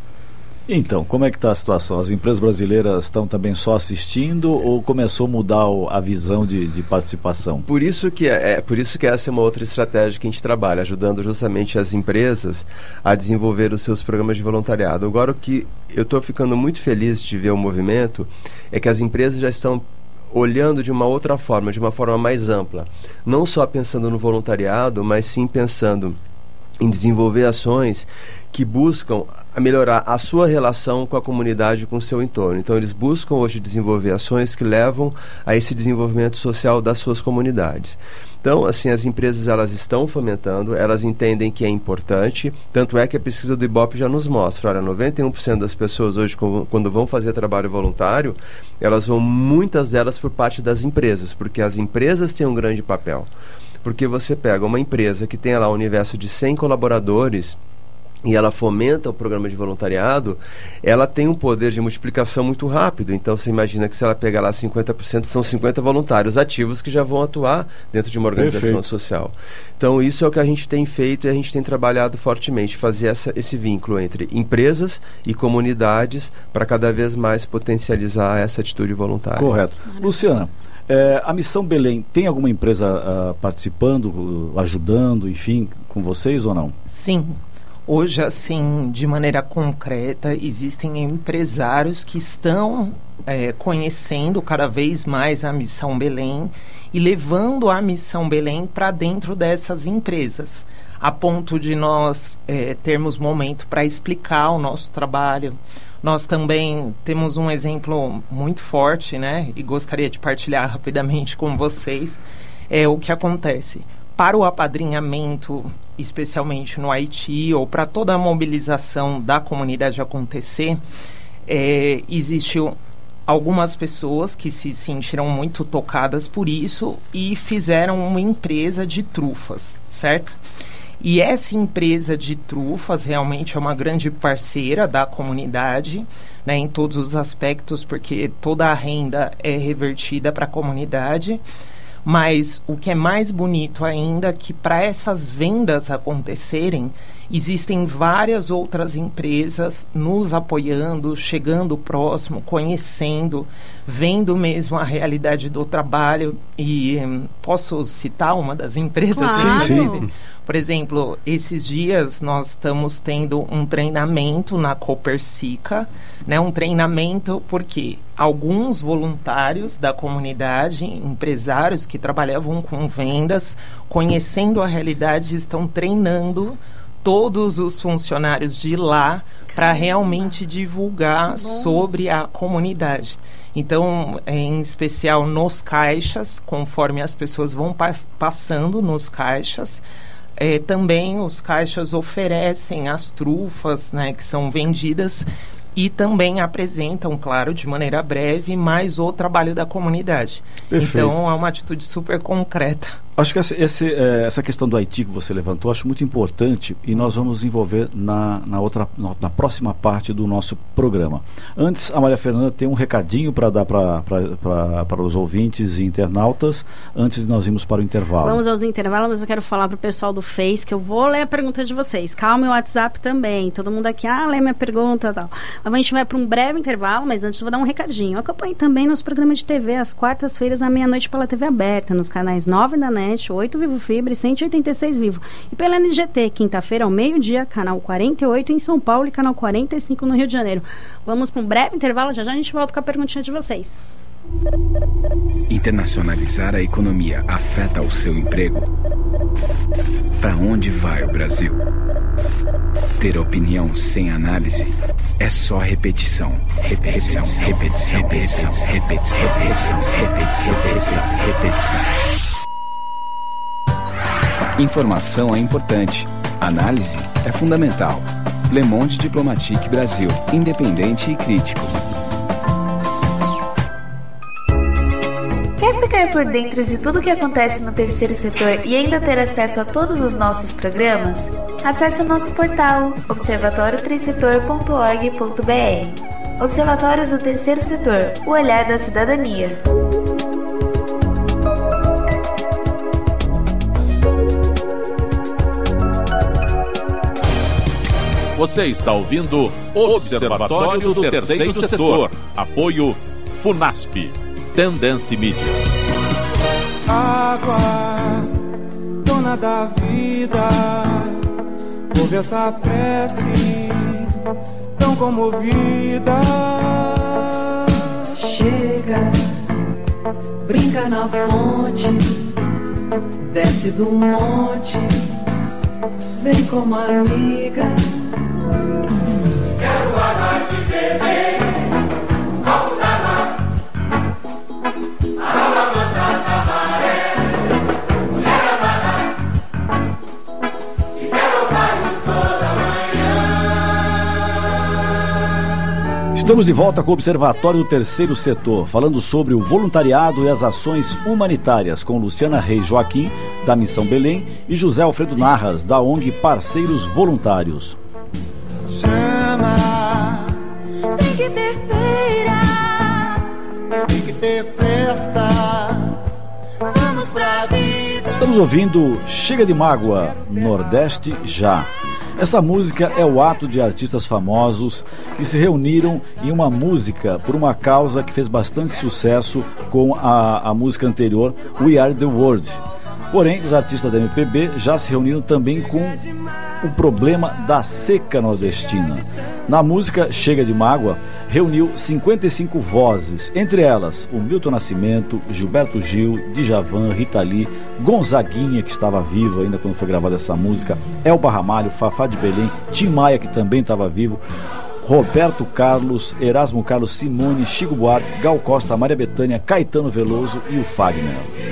Então, como é que está a situação? As empresas brasileiras estão também só assistindo ou começou a mudar o, a visão de, de participação? Por isso que é, é, por isso que essa é uma outra estratégia que a gente trabalha, ajudando justamente as empresas a desenvolver os seus programas de voluntariado. Agora, o que eu estou ficando muito feliz de ver o movimento é que as empresas já estão olhando de uma outra forma, de uma forma mais ampla. Não só pensando no voluntariado, mas sim pensando em desenvolver ações que buscam a melhorar a sua relação com a comunidade e com o seu entorno. Então, eles buscam hoje desenvolver ações que levam a esse desenvolvimento social das suas comunidades. Então, assim, as empresas elas estão fomentando, elas entendem que é importante, tanto é que a pesquisa do Ibope já nos mostra, olha, noventa e um por cento das pessoas hoje, quando vão fazer trabalho voluntário, elas vão, muitas delas, por parte das empresas, porque as empresas têm um grande papel. Porque você pega uma empresa que tem lá um universo de cem colaboradores, e ela fomenta o programa de voluntariado, ela tem um poder de multiplicação muito rápido. Então, você imagina que se ela pegar lá cinquenta por cento, são cinquenta voluntários ativos que já vão atuar dentro de uma organização Perfeito. social. Então, isso é o que a gente tem feito e a gente tem trabalhado fortemente, fazer essa, esse vínculo entre empresas e comunidades para cada vez mais potencializar essa atitude voluntária. Correto. Luciana, É, a Missão Belém, tem alguma empresa uh, participando, uh, ajudando, enfim, com vocês ou não? Sim. Hoje, assim, de maneira concreta, existem empresários que estão é, conhecendo cada vez mais a Missão Belém e levando a Missão Belém para dentro dessas empresas, a ponto de nós é, termos momento para explicar o nosso trabalho. Nós também temos um exemplo muito forte, né? E gostaria de partilhar rapidamente com vocês. É o que acontece. Para o apadrinhamento, especialmente no Haiti, ou para toda a mobilização da comunidade acontecer, é, existe algumas pessoas que se sentiram muito tocadas por isso e fizeram uma empresa de trufas, certo? E essa empresa de trufas realmente é uma grande parceira da comunidade, né, em todos os aspectos, porque toda a renda é revertida para a comunidade. Mas o que é mais bonito ainda é que para essas vendas acontecerem, existem várias outras empresas nos apoiando, chegando próximo, conhecendo, vendo mesmo a realidade do trabalho. E hum, posso citar uma das empresas? Claro. Sim, sim. Por exemplo, esses dias nós estamos tendo um treinamento na Copersica, né? Um treinamento porque alguns voluntários da comunidade, empresários que trabalhavam com vendas, conhecendo a realidade, estão treinando todos os funcionários de lá para realmente divulgar sobre a comunidade. Então, em especial nos caixas, conforme as pessoas vão pas- passando nos caixas, é, também os caixas oferecem as trufas, né, que são vendidas, e também apresentam, claro, de maneira breve, mais o trabalho da comunidade. Perfeito. Então, é uma atitude super concreta. Acho que essa, esse, é, essa questão do Haiti que você levantou, acho muito importante e nós vamos envolver na, na, outra, na, na próxima parte do nosso programa. Antes, a Maria Fernanda tem um recadinho para dar para os ouvintes e internautas, antes de nós irmos para o intervalo. Vamos aos intervalos, mas eu quero falar para o pessoal do Face que eu vou ler a pergunta de vocês. Calma, o WhatsApp também. Todo mundo aqui, ah, lê minha pergunta e tal. A gente vai para um breve intervalo, mas antes eu vou dar um recadinho. Acompanhe também nosso programa de T V às quartas-feiras à meia-noite pela T V aberta, nos canais nove da NET, oito Vivo Fibra e cento e oitenta e seis Vivo. E pela N G T, quinta-feira ao meio-dia, canal quarenta e oito em São Paulo e canal quarenta e cinco no Rio de Janeiro. Vamos para um breve intervalo, já já a gente volta com a perguntinha de vocês. Internacionalizar a economia afeta o seu emprego? Para onde vai o Brasil? Ter opinião sem análise é só repetição, repetição, repetição, repetição, repetição, repetição, repetição, repetição, repetição. Informação é importante, análise é fundamental. Le Monde Diplomatique Brasil, independente e crítico. Quer ficar por dentro de tudo que acontece no terceiro setor e ainda ter acesso a todos os nossos programas? Acesse o nosso portal observatório três setor ponto org ponto br. Observatório do Terceiro Setor, o olhar da cidadania. Você está ouvindo Observatório do Terceiro Setor. Apoio Funasp. Tendência Mídia. Água, dona da vida, ouve essa prece tão comovida. Chega, brinca na fonte, desce do monte, vem como amiga. Quero água de beber, copo d'água, a moça da maré, mulher amada, te quero ouvir toda manhã. Estamos de volta com o Observatório do Terceiro Setor, falando sobre o voluntariado e as ações humanitárias, com Luciana Reis Joaquim, da Missão Belém, e José Alfredo Narras, da O N G Parceiros Voluntários. Chama, Tem que ter feira, tem que ter festa. vamos pra vida. Estamos ouvindo Chega de Mágoa, Nordeste Já. Essa música é o ato de artistas famosos que se reuniram em uma música por uma causa que fez bastante sucesso com a, a música anterior, We Are The World. Porém, os artistas da M P B já se reuniram também com o problema da seca nordestina. Na música Chega de Mágoa, reuniu cinquenta e cinco vozes, entre elas o Milton Nascimento, Gilberto Gil, Djavan, Rita Lee, Gonzaguinha, que estava vivo ainda quando foi gravada essa música, Elba Ramalho, Fafá de Belém, Tim Maia, que também estava vivo, Roberto Carlos, Erasmo Carlos, Simone, Chico Buarque, Gal Costa, Maria Bethânia, Caetano Veloso e o Fagner.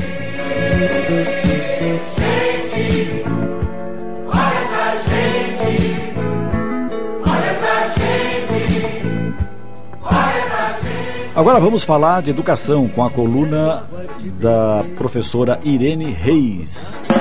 Agora vamos falar de educação com a coluna da professora Irene Reis.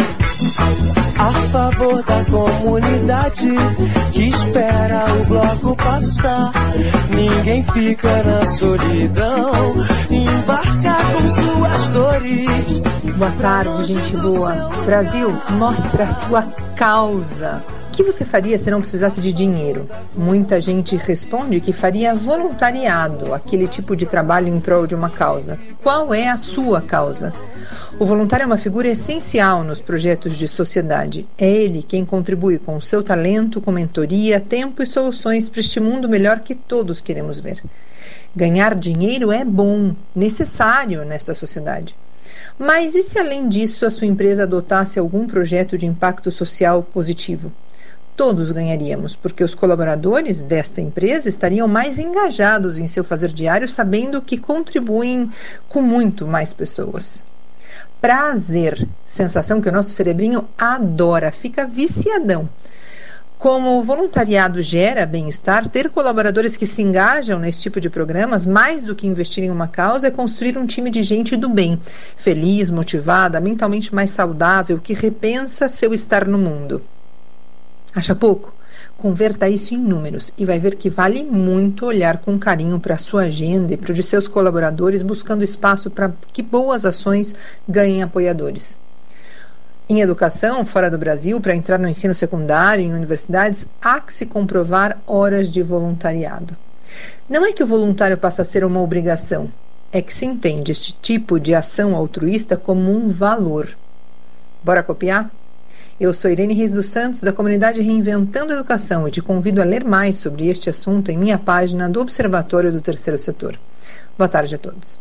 A favor da comunidade que espera o bloco passar. Ninguém fica na solidão, embarca com suas dores. Boa tarde, gente boa. Brasil, mostra a sua causa. O que você faria se não precisasse de dinheiro? Muita gente responde que faria voluntariado, aquele tipo de trabalho em prol de uma causa. Qual é a sua causa? O voluntário é uma figura essencial nos projetos de sociedade. É ele quem contribui com o seu talento, com mentoria, tempo e soluções para este mundo melhor que todos queremos ver. Ganhar dinheiro é bom, necessário nesta sociedade. Mas e se além disso a sua empresa adotasse algum projeto de impacto social positivo? Todos ganharíamos, porque os colaboradores desta empresa estariam mais engajados em seu fazer diário, sabendo que contribuem com muito mais pessoas. Prazer, sensação que o nosso cerebrinho adora, fica viciadão. Como o voluntariado gera bem-estar, ter colaboradores que se engajam nesse tipo de programas, mais do que investir em uma causa, é construir um time de gente do bem, feliz, motivada, mentalmente mais saudável, que repensa seu estar no mundo. Acha pouco? Converta isso em números e vai ver que vale muito olhar com carinho para a sua agenda e para o de seus colaboradores, buscando espaço para que boas ações ganhem apoiadores. Em educação, fora do Brasil, para entrar no ensino secundário, em universidades, há que se comprovar horas de voluntariado. Não é que o voluntário passa a ser uma obrigação, é que se entende este tipo de ação altruísta como um valor. Bora copiar? Eu sou Irene Reis dos Santos, da comunidade Reinventando a Educação, e te convido a ler mais sobre este assunto em minha página do Observatório do Terceiro Setor. Boa tarde a todos.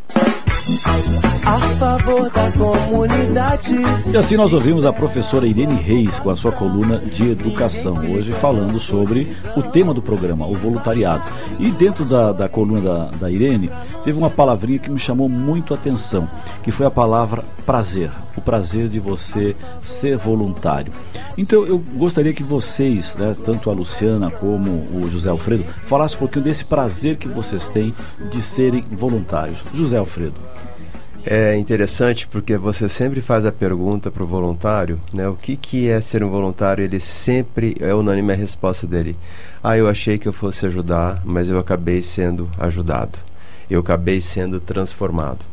A favor da comunidade. E assim nós ouvimos a professora Irene Reis com a sua coluna de educação, hoje falando sobre o tema do programa, o voluntariado. E dentro da, da coluna da, da Irene, teve uma palavrinha que me chamou muito a atenção, que foi a palavra prazer, o prazer de você ser voluntário. Então eu gostaria que vocês, né, tanto a Luciana como o José Alfredo, falassem um pouquinho desse prazer que vocês têm de serem voluntários. José Alfredo. É interessante porque você sempre faz a pergunta para o voluntário, né, o que, que é ser um voluntário, ele sempre é unânime a resposta dele. Ah, eu achei que eu fosse ajudar, mas eu acabei sendo ajudado. Eu acabei sendo transformado.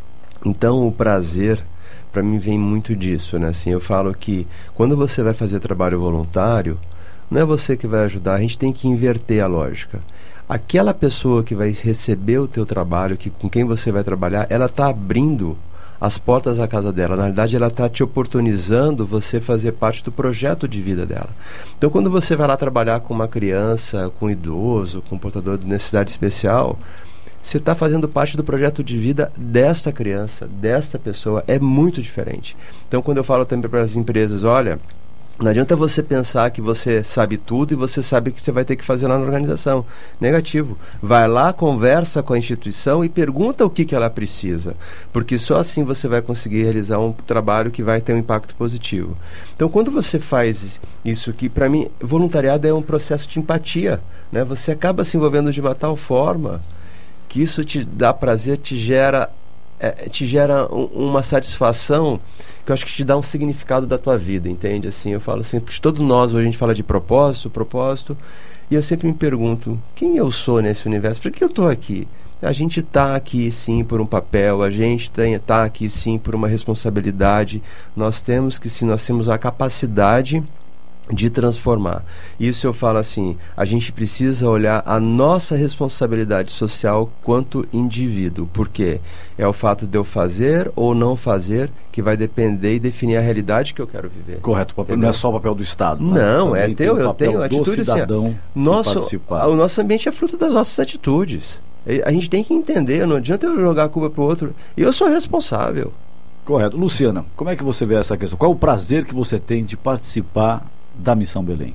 Então o prazer, para mim, vem muito disso, né? Assim, eu falo que quando você vai fazer trabalho voluntário, não é você que vai ajudar, a gente tem que inverter a lógica. Aquela pessoa que vai receber o teu trabalho, que, com quem você vai trabalhar, ela está abrindo as portas da casa dela. Na verdade, ela está te oportunizando você fazer parte do projeto de vida dela. Então, quando você vai lá trabalhar com uma criança, com um idoso, com um portador de necessidade especial, você está fazendo parte do projeto de vida desta criança, desta pessoa. É muito diferente. Então, quando eu falo também para as empresas, olha, não adianta você pensar que você sabe tudo e você sabe o que você vai ter que fazer lá na organização. Negativo. Vai lá, conversa com a instituição e pergunta o que, que ela precisa. Porque só assim você vai conseguir realizar um trabalho que vai ter um impacto positivo. Então, quando você faz isso, que para mim, voluntariado é um processo de empatia, né? Você acaba se envolvendo de uma tal forma que isso te dá prazer, te gera, é, te gera um, uma satisfação que eu acho que te dá um significado da tua vida, entende? Assim, eu falo assim, porque todo nós, hoje a gente fala de propósito, propósito, e eu sempre me pergunto, quem eu sou nesse universo? Por que eu estou aqui? A gente está aqui sim por um papel, a gente está aqui sim por uma responsabilidade, nós temos que sim, nós temos a capacidade de transformar. Isso eu falo assim, a gente precisa olhar a nossa responsabilidade social quanto indivíduo, porque é o fato de eu fazer ou não fazer que vai depender e definir a realidade que eu quero viver. Correto, o papel não é só o papel do Estado. Não, né? é teu, eu tenho atitude cidadão assim, nosso, participar. O nosso ambiente é fruto das nossas atitudes. A gente tem que entender, não adianta eu jogar a culpa para o outro. E eu sou responsável. Correto. Luciana, como é que você vê essa questão? Qual é o prazer que você tem de participar da Missão Belém?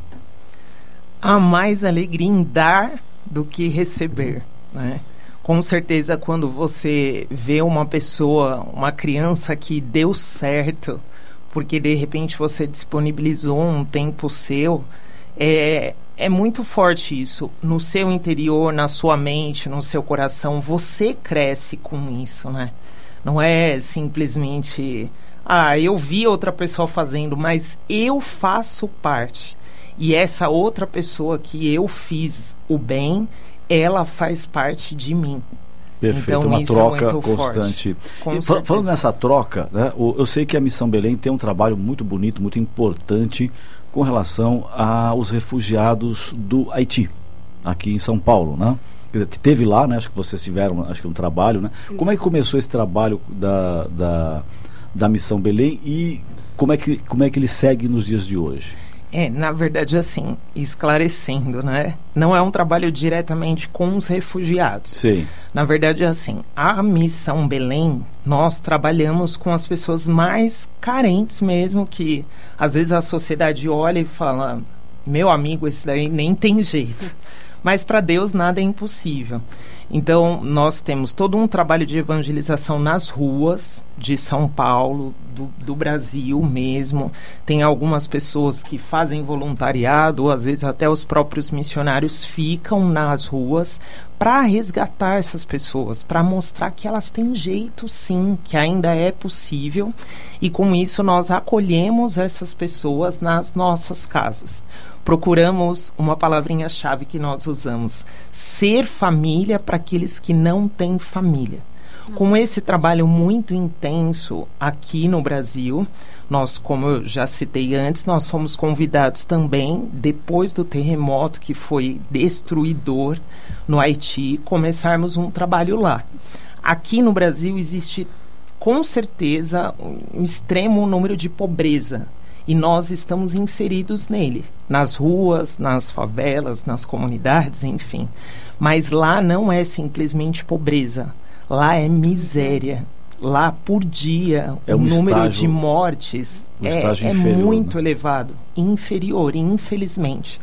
Há mais alegria em dar do que receber, né? Com certeza, quando você vê uma pessoa, uma criança que deu certo, porque de repente você disponibilizou um tempo seu, é, é muito forte isso. No seu interior, na sua mente, no seu coração, você cresce com isso, né? Não é simplesmente ah, eu vi outra pessoa fazendo, mas eu faço parte. E essa outra pessoa que eu fiz o bem, ela faz parte de mim. Perfeito, então, uma isso troca é muito constante. Com E, falando nessa troca, né, eu sei que a Missão Belém tem um trabalho muito bonito, muito importante com relação aos refugiados do Haiti, aqui em São Paulo, né? Quer dizer, teve lá, né? Acho que vocês tiveram, acho que um trabalho, né? Isso. Como é que começou esse trabalho da, da, da Missão Belém e como é que, como é que ele segue nos dias de hoje? É, na verdade, assim, esclarecendo, né? Não é um trabalho diretamente com os refugiados. Sim. Na verdade, assim, a Missão Belém, nós trabalhamos com as pessoas mais carentes mesmo, que às vezes a sociedade olha e fala, meu amigo, esse daí nem tem jeito. Mas para Deus nada é impossível. Então, nós temos todo um trabalho de evangelização nas ruas de São Paulo, do, do Brasil mesmo. Tem algumas pessoas que fazem voluntariado, ou às vezes até os próprios missionários ficam nas ruas para resgatar essas pessoas, para mostrar que elas têm jeito sim, que ainda é possível. E com isso nós acolhemos essas pessoas nas nossas casas. Procuramos uma palavrinha-chave que nós usamos, ser família para aqueles que não têm família. Com esse trabalho muito intenso aqui no Brasil, nós, como eu já citei antes, nós fomos convidados também, depois do terremoto que foi destruidor no Haiti, começarmos um trabalho lá. Aqui no Brasil existe, com certeza, um extremo número de pobreza. E nós estamos inseridos nele, nas ruas, nas favelas, nas comunidades, enfim. Mas lá não é simplesmente pobreza, lá é miséria. Lá, por dia, é um o número estágio, de mortes um é, é inferior, muito né? elevado, inferior, infelizmente.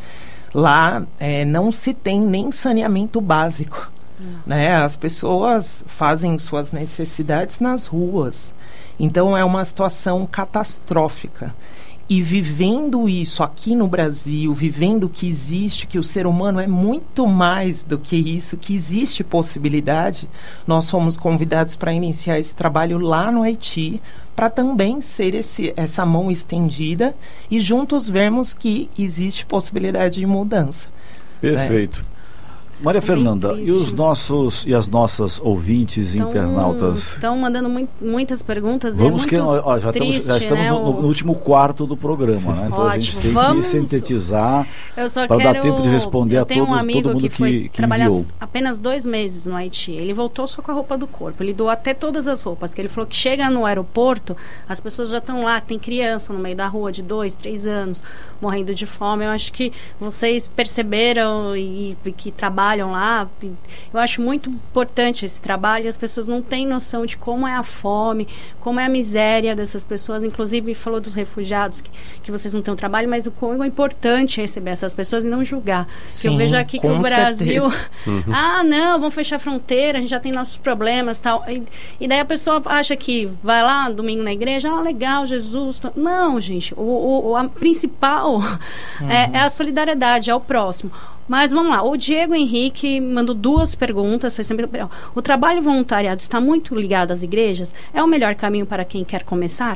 Lá é, não se tem nem saneamento básico. Né? As pessoas fazem suas necessidades nas ruas. Então, é uma situação catastrófica. E vivendo isso aqui no Brasil, vivendo que existe, que o ser humano é muito mais do que isso, que existe possibilidade, nós fomos convidados para iniciar esse trabalho lá no Haiti, para também ser esse, essa mão estendida e juntos vermos que existe possibilidade de mudança. Perfeito. Né? Maria Fernanda, e os nossos e as nossas ouvintes Tão, internautas? Estão mandando muito, muitas perguntas. Vamos é que ó, já triste, estamos, já estamos né, no, no último quarto do programa, né? Então Ótimo. a gente tem Vamos... que sintetizar para quero... dar tempo de responder eu a todos, um amigo todo mundo que, foi que, que trabalhar enviou. apenas dois meses no Haiti. Ele voltou só com a roupa do corpo. Ele doou até todas as roupas. Que ele falou que chega no aeroporto, as pessoas já estão lá, tem criança no meio da rua de dois, três anos, morrendo de fome. Eu acho que vocês perceberam e, e que trabalham lá. Eu acho muito importante esse trabalho e as pessoas não têm noção de como é a fome, como é a miséria dessas pessoas. Inclusive, falou dos refugiados, que, que vocês não têm um trabalho, mas o quão é importante receber essas pessoas e não julgar. Sim, eu vejo aqui que o Brasil... Uhum. Ah, não, vamos fechar a fronteira, a gente já tem nossos problemas tal. E, e daí a pessoa acha que vai lá domingo na igreja, ah, legal, Jesus... Tô... Não, gente, o, o a principal uhum. é, é a solidariedade, é o próximo. Mas vamos lá, o Diego Henrique mandou duas perguntas. Foi sempre... O trabalho voluntariado está muito ligado às igrejas? É o melhor caminho para quem quer começar?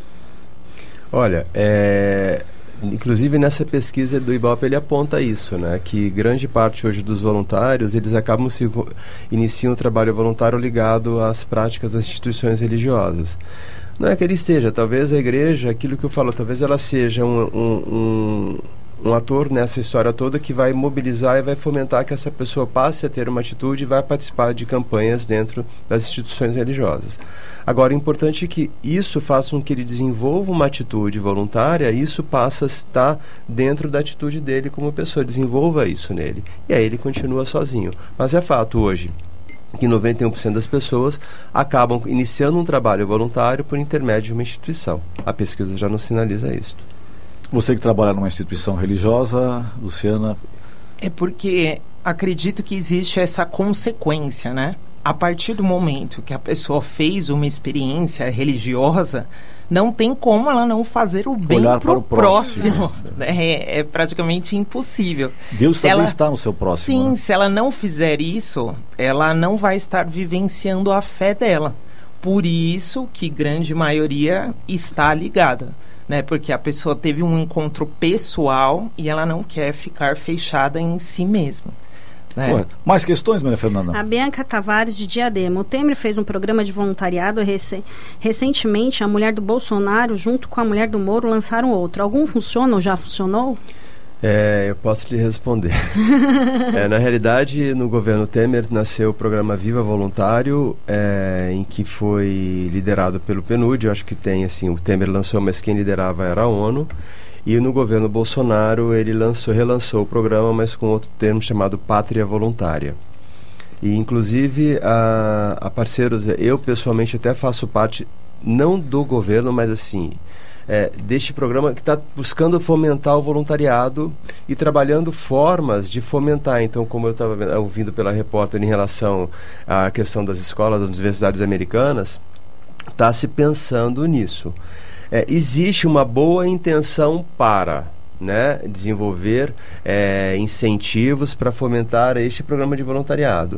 Olha, é... inclusive nessa pesquisa do Ibope ele aponta isso, né? Que grande parte hoje dos voluntários, eles acabam se iniciam o trabalho voluntário ligado às práticas das instituições religiosas. Não é que ele esteja, talvez a igreja, aquilo que eu falo, talvez ela seja um... um, um um ator nessa história toda que vai mobilizar e vai fomentar que essa pessoa passe a ter uma atitude e vai participar de campanhas dentro das instituições religiosas. Agora, é importante que isso faça com que ele desenvolva uma atitude voluntária, isso passa a estar dentro da atitude dele como pessoa, desenvolva isso nele. E aí ele continua sozinho. Mas é fato hoje que noventa e um por cento das pessoas acabam iniciando um trabalho voluntário por intermédio de uma instituição. A pesquisa já nos sinaliza isso. Você que trabalha numa instituição religiosa, Luciana... É porque acredito que existe essa consequência, né? A partir do momento que a pessoa fez uma experiência religiosa, não tem como ela não fazer o bem para o próximo. próximo. É, é praticamente impossível. Deus se também ela, está no seu próximo. Sim, né? Se ela não fizer isso, ela não vai estar vivenciando a fé dela. Por isso que grande maioria está ligada, né? Porque a pessoa teve um encontro pessoal e ela não quer ficar fechada em si mesma. Né? Mais questões, Maria Fernanda? A Bianca Tavares, de Diadema. O Temer fez um programa de voluntariado. Rec... Recentemente, a mulher do Bolsonaro, junto com a mulher do Moro, lançaram outro. Algum funciona ou já funcionou? É, eu posso te responder. é, na realidade, no governo Temer nasceu o programa Viva Voluntário, é, em que foi liderado pelo P N U D. Eu acho que tem, assim, o Temer lançou, mas quem liderava era a ONU. E no governo Bolsonaro ele lançou, relançou o programa, mas com outro termo chamado Pátria Voluntária. E inclusive a, a parceiros, eu pessoalmente até faço parte, não do governo, mas assim, é, deste programa que está buscando fomentar o voluntariado e trabalhando formas de fomentar. Então, como eu estava ouvindo pela repórter em relação à questão das escolas, das universidades americanas, está se pensando nisso. É, existe uma boa intenção para, né, desenvolver é, incentivos para fomentar este programa de voluntariado.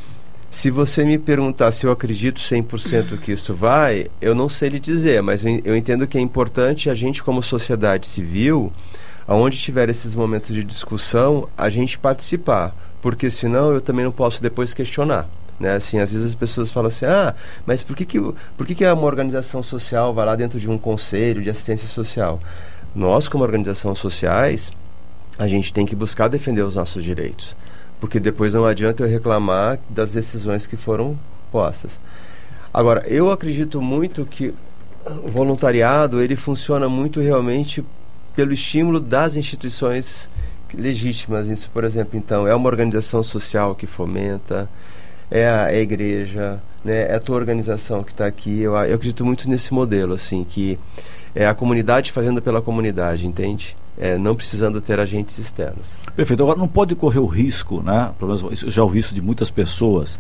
Se você me perguntar se eu acredito cem por cento que isso vai, eu não sei lhe dizer, mas eu, eu entendo que é importante a gente, como sociedade civil, aonde tiver esses momentos de discussão, a gente participar, porque senão eu também não posso depois questionar. Né, assim, às vezes as pessoas falam assim, ah, mas por que que, por que que uma organização social vai lá dentro de um conselho de assistência social? Nós, como organizações sociais, a gente tem que buscar defender os nossos direitos, porque depois não adianta eu reclamar das decisões que foram postas. Agora, eu acredito muito que o voluntariado, ele funciona muito realmente pelo estímulo das instituições legítimas. Isso, por exemplo, então, é uma organização social que fomenta, é a, é a igreja, né, é a tua organização que está aqui. Eu, eu acredito muito nesse modelo, assim, que é a comunidade fazendo pela comunidade, entende? É, não precisando ter agentes externos. Perfeito. Agora, não pode correr o risco, né, pelo menos eu já ouvi isso de muitas pessoas,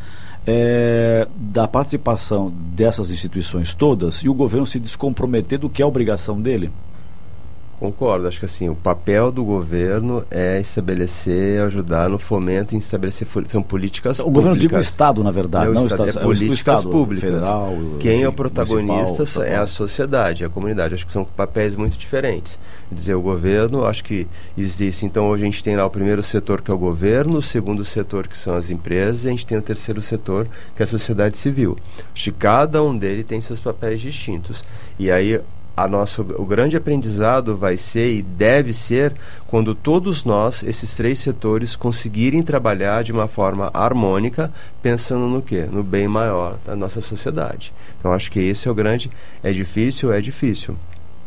é, da participação dessas instituições todas e o governo se descomprometer do que é a obrigação dele? Concordo, acho que assim, o papel do governo é estabelecer, ajudar no fomento em estabelecer são políticas o públicas. O governo diz o Estado, na verdade, não, não o Estado, Estado, é políticas Estado, públicas. Federal, quem enfim, é o protagonista municipal, é a sociedade, a comunidade. Acho que são papéis muito diferentes. Quer dizer, o governo, acho que existe, então hoje a gente tem lá o primeiro setor, que é o governo, o segundo setor, que são as empresas, e a gente tem o terceiro setor, que é a sociedade civil. Acho que cada um deles tem seus papéis distintos. E aí A nosso, o grande aprendizado vai ser e deve ser quando todos nós, esses três setores, conseguirem trabalhar de uma forma harmônica, pensando no quê? No bem maior da nossa sociedade. Então, acho que esse é o grande... É difícil? É difícil.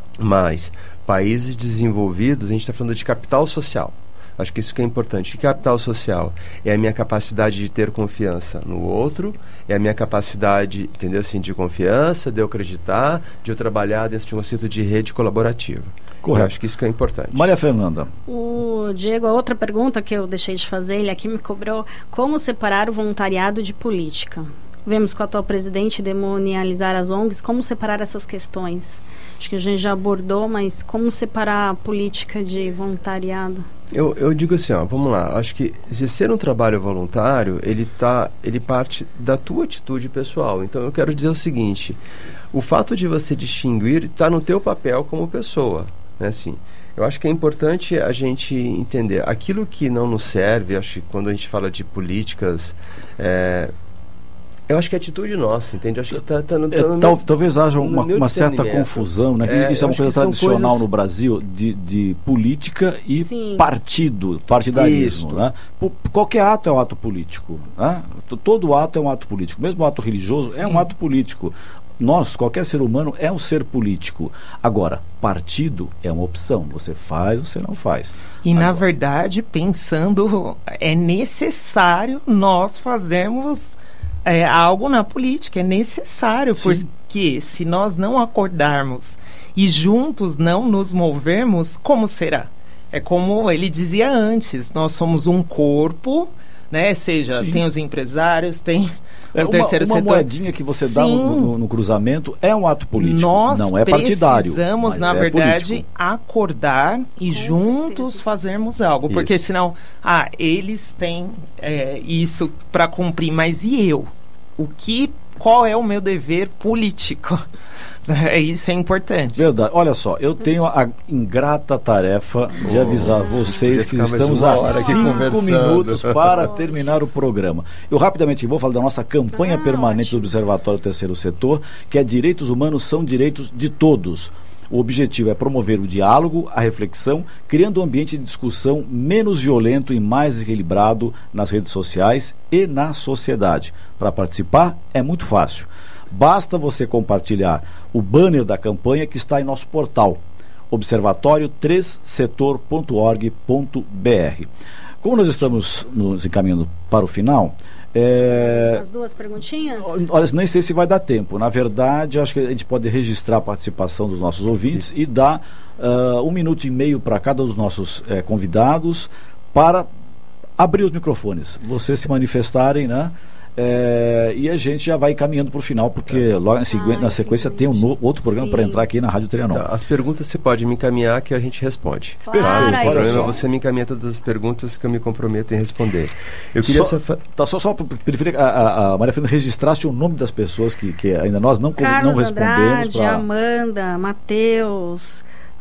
Mas, países desenvolvidos, a gente está falando de capital social. Acho que isso que é importante. Que capital social? É a minha capacidade de ter confiança no outro, é a minha capacidade, entendeu, assim, de confiança, de eu acreditar, de eu trabalhar dentro de um conceito de rede colaborativa. Correto. Eu acho que isso que é importante. Maria Fernanda. O Diego, a outra pergunta que eu deixei de fazer, ele aqui me cobrou, como separar o voluntariado de política? Vemos com o atual presidente demonializar as O N Gs, como separar essas questões? Acho que a gente já abordou, mas como separar a política de voluntariado? Eu, eu digo assim, ó, vamos lá, acho que exercer um trabalho voluntário, ele, tá, ele parte da tua atitude pessoal. Então eu quero dizer o seguinte, o fato de você distinguir está no teu papel como pessoa, né, assim. Eu acho que é importante a gente entender aquilo que não nos serve. Acho que quando a gente fala de políticas, é, eu acho que é atitude nossa, entende? Eu acho que tá, tá no, tá no é, tal, meu, talvez haja uma, uma certa confusão, né? É, isso é uma coisa tradicional coisas... no Brasil, de, de política e Sim. partido, partidarismo. Né? Qualquer ato é um ato político. Né? Todo ato é um ato político. Mesmo o ato religioso Sim. é um ato político. Nós, qualquer ser humano, é um ser político. Agora, partido é uma opção. Você faz ou você não faz. E, Agora, na verdade, pensando, é necessário nós fazermos... É algo na política, é necessário, Sim. porque se nós não acordarmos e juntos não nos movermos, como será? É como ele dizia antes, nós somos um corpo, né? Seja, Sim. tem os empresários, tem é, o terceiro uma, uma setor. Uma moedinha que você Sim. dá no, no, no cruzamento é um ato político, nós não é partidário. Nós precisamos, na é verdade, político. acordar e Com juntos certeza. fazermos algo, porque Isso. senão, ah, eles têm é, isso para cumprir, mas e eu? O que qual é o meu dever político. Isso é importante. Verdade. Olha só, eu tenho a ingrata tarefa de avisar vocês que estamos a cinco minutos para terminar o programa. Eu rapidamente vou falar da nossa campanha ah, permanente ótimo. do Observatório Terceiro Setor, que é Direitos Humanos são direitos de todos. O objetivo é promover o diálogo, a reflexão, criando um ambiente de discussão menos violento e mais equilibrado nas redes sociais e na sociedade. Para participar é muito fácil. Basta você compartilhar o banner da campanha que está em nosso portal, observatório três setor ponto org ponto br. Como nós estamos nos encaminhando para o final... É... As duas perguntinhas? Olha, nem sei se vai dar tempo. Na verdade, acho que a gente pode registrar a participação dos nossos ouvintes e dar uh, um minuto e meio para cada um dos nossos uh, convidados para abrir os microfones, vocês se manifestarem, né? É, e a gente já vai caminhando para o final, porque logo Ai, na sequência tem um no, outro programa para entrar aqui na Rádio Trianon. Tá, as perguntas você pode me encaminhar que a gente responde. Claro. Perfeito. O problema é você me encaminha todas as perguntas que eu me comprometo em responder. Eu queria só, só, tá, só, só preferir a, a, a Maria Fernanda registrasse o nome das pessoas que, que ainda nós não, Carlos não respondemos. Andrade, pra... Amanda, Matheus,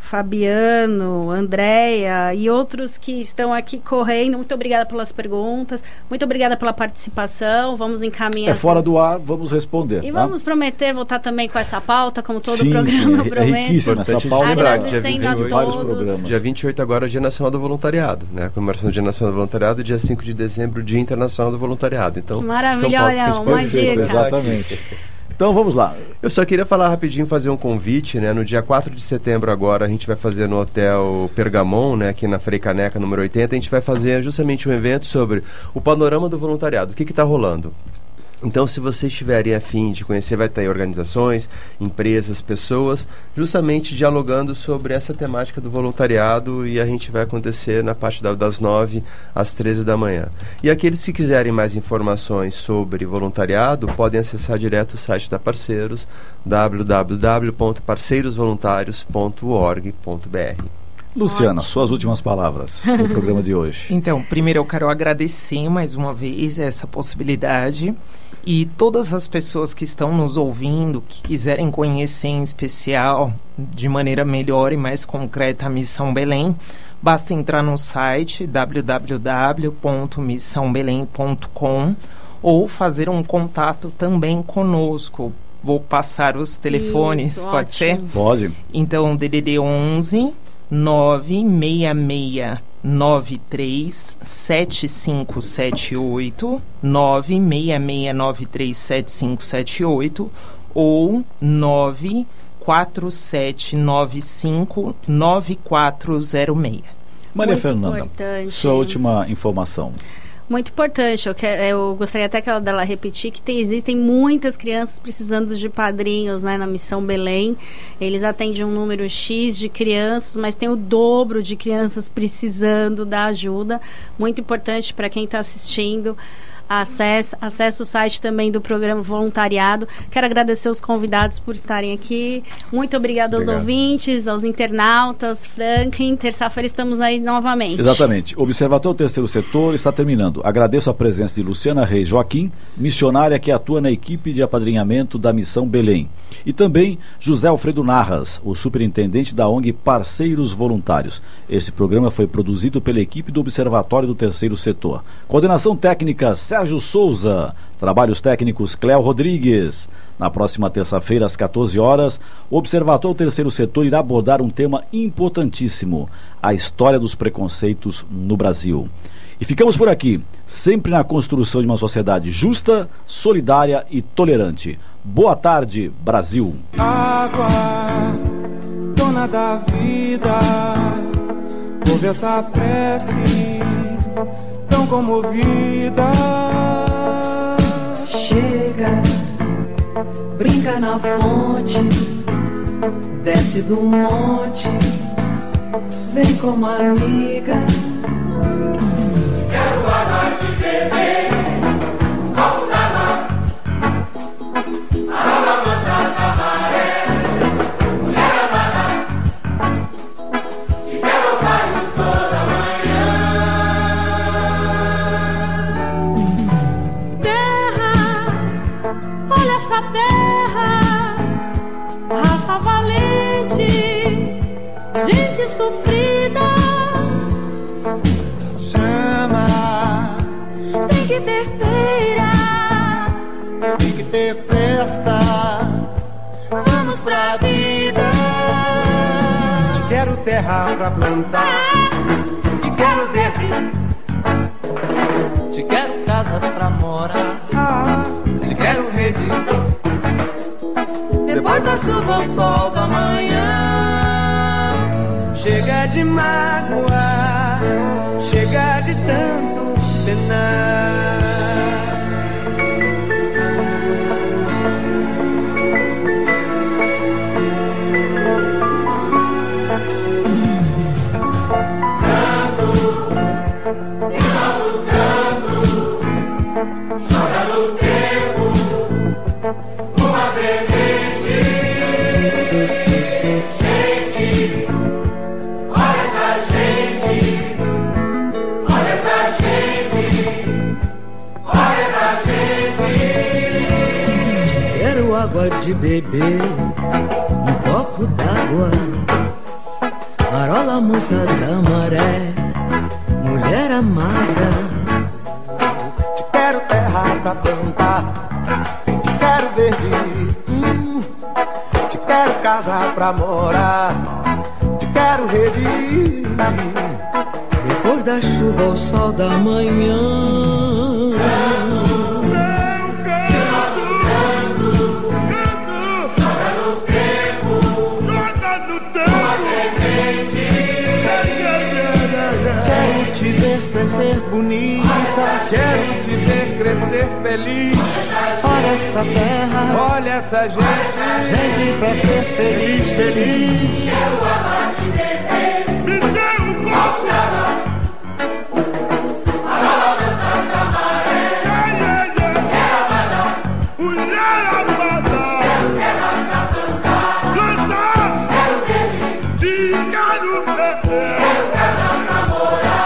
Fabiano, Andréia e outros que estão aqui correndo. Muito obrigada pelas perguntas, muito obrigada pela participação. Vamos encaminhar. É fora do ar, vamos responder. E tá? vamos prometer voltar também com essa pauta, como todo sim, o programa sim, é, promete. É riquíssima essa pauta. Agradecendo a todos. Dia vinte e oito agora é Dia Nacional do Voluntariado, né? A comemoração do Dia Nacional do Voluntariado e dia cinco de dezembro, Dia Internacional do Voluntariado. Então, maravilha, olha, uma dica. Exatamente. Então vamos lá. Eu só queria falar rapidinho, fazer um convite, né? No dia quatro de setembro agora a gente vai fazer no Hotel Pergamon, né? Aqui na Frei Caneca, número oitenta, a gente vai fazer justamente um evento sobre o panorama do voluntariado. O que está rolando? Então, se vocês estiverem a fim de conhecer, vai ter organizações, empresas, pessoas, justamente dialogando sobre essa temática do voluntariado, e a gente vai acontecer na parte da, das nove às treze da manhã. E aqueles que quiserem mais informações sobre voluntariado, podem acessar direto o site da Parceiros, w w w ponto parceiros voluntários ponto org ponto br. Luciana, Ótimo. suas últimas palavras no programa de hoje. Então, primeiro eu quero agradecer mais uma vez essa possibilidade, e todas as pessoas que estão nos ouvindo, que quiserem conhecer em especial, de maneira melhor e mais concreta, a Missão Belém, basta entrar no site w w w ponto missão belém ponto com ou fazer um contato também conosco. Vou passar os telefones, Isso, pode ótimo. ser? Pode. Então, D D D onze nove seis seis nove três sete cinco sete oito, nove seis seis nove três sete cinco sete oito ou nove quatro sete nove cinco nove quatro zero seis. Maria Muito Fernanda, importante. sua última informação. Muito importante, eu, que, eu gostaria até que ela, dela repetir que tem, existem muitas crianças precisando de padrinhos, né, na Missão Belém. Eles atendem um número X de crianças, mas tem o dobro de crianças precisando da ajuda. Muito importante para quem está assistindo. Acesse, acesse o site também do programa Voluntariado. Quero agradecer os convidados por estarem aqui. Muito obrigada aos Obrigado. ouvintes, aos internautas. Franklin, terça-feira estamos aí novamente. Exatamente. O Observatório Terceiro Setor está terminando. Agradeço a presença de Luciana Reis Joaquim, missionária que atua na equipe de apadrinhamento da Missão Belém. E também José Alfredo Narras, o superintendente da O N G Parceiros Voluntários. Este programa foi produzido pela equipe do Observatório do Terceiro Setor. Coordenação técnica Sérgio Souza. Trabalhos técnicos Cléo Rodrigues. Na próxima terça-feira, às quatorze horas, o Observatório Terceiro Setor irá abordar um tema importantíssimo: a história dos preconceitos no Brasil. E ficamos por aqui, sempre na construção de uma sociedade justa, solidária e tolerante. Boa tarde, Brasil. Água, dona da vida, ouve essa prece tão comovida. Chega, brinca na fonte, desce do monte, vem como amiga. Quero água de beber, um copo d'água, água mansa da maré, mulher amada, te quero vários toda manhã. Terra, olha essa valente, gente sofrida. Chama, tem que ter feira, tem que ter festa. Vamos pra vida. Te quero terra pra plantar, te quero verde, te quero casa pra morar, te quero rede. Depois da chuva, o sol da manhã. Chega de mágoa, chega de tanto penar. Água de beber, um copo d'água, marola moça da maré, mulher amada. Te quero terra pra plantar, te quero verde, hum, te quero casa pra morar, te quero rede. Depois da chuva, o sol da manhã. Crescer bonita, quero te ver crescer feliz. Olha essa terra, olha essa gente, gente pra ser feliz, feliz. Quero amar e beber, me dê um copo d'água, a balança da maré. Quero amar, mulher amada, quero terras pra plantar, plantar, quero verde, te quero ver, quero casas pra morar.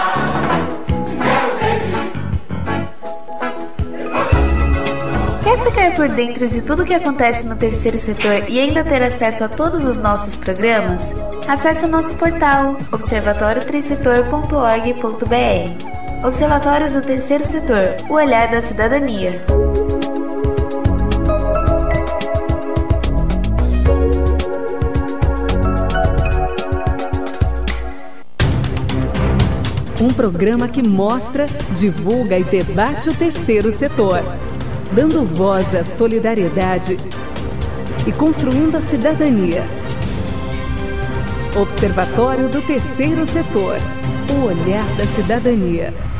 Quer ficar por dentro de tudo que acontece no terceiro setor e ainda ter acesso a todos os nossos programas? Acesse o nosso portal observatório três setor ponto org ponto br. Observatório do Terceiro Setor, o olhar da cidadania. Um programa que mostra, divulga e debate o terceiro setor, dando voz à solidariedade e construindo a cidadania. Observatório do Terceiro Setor, o olhar da cidadania.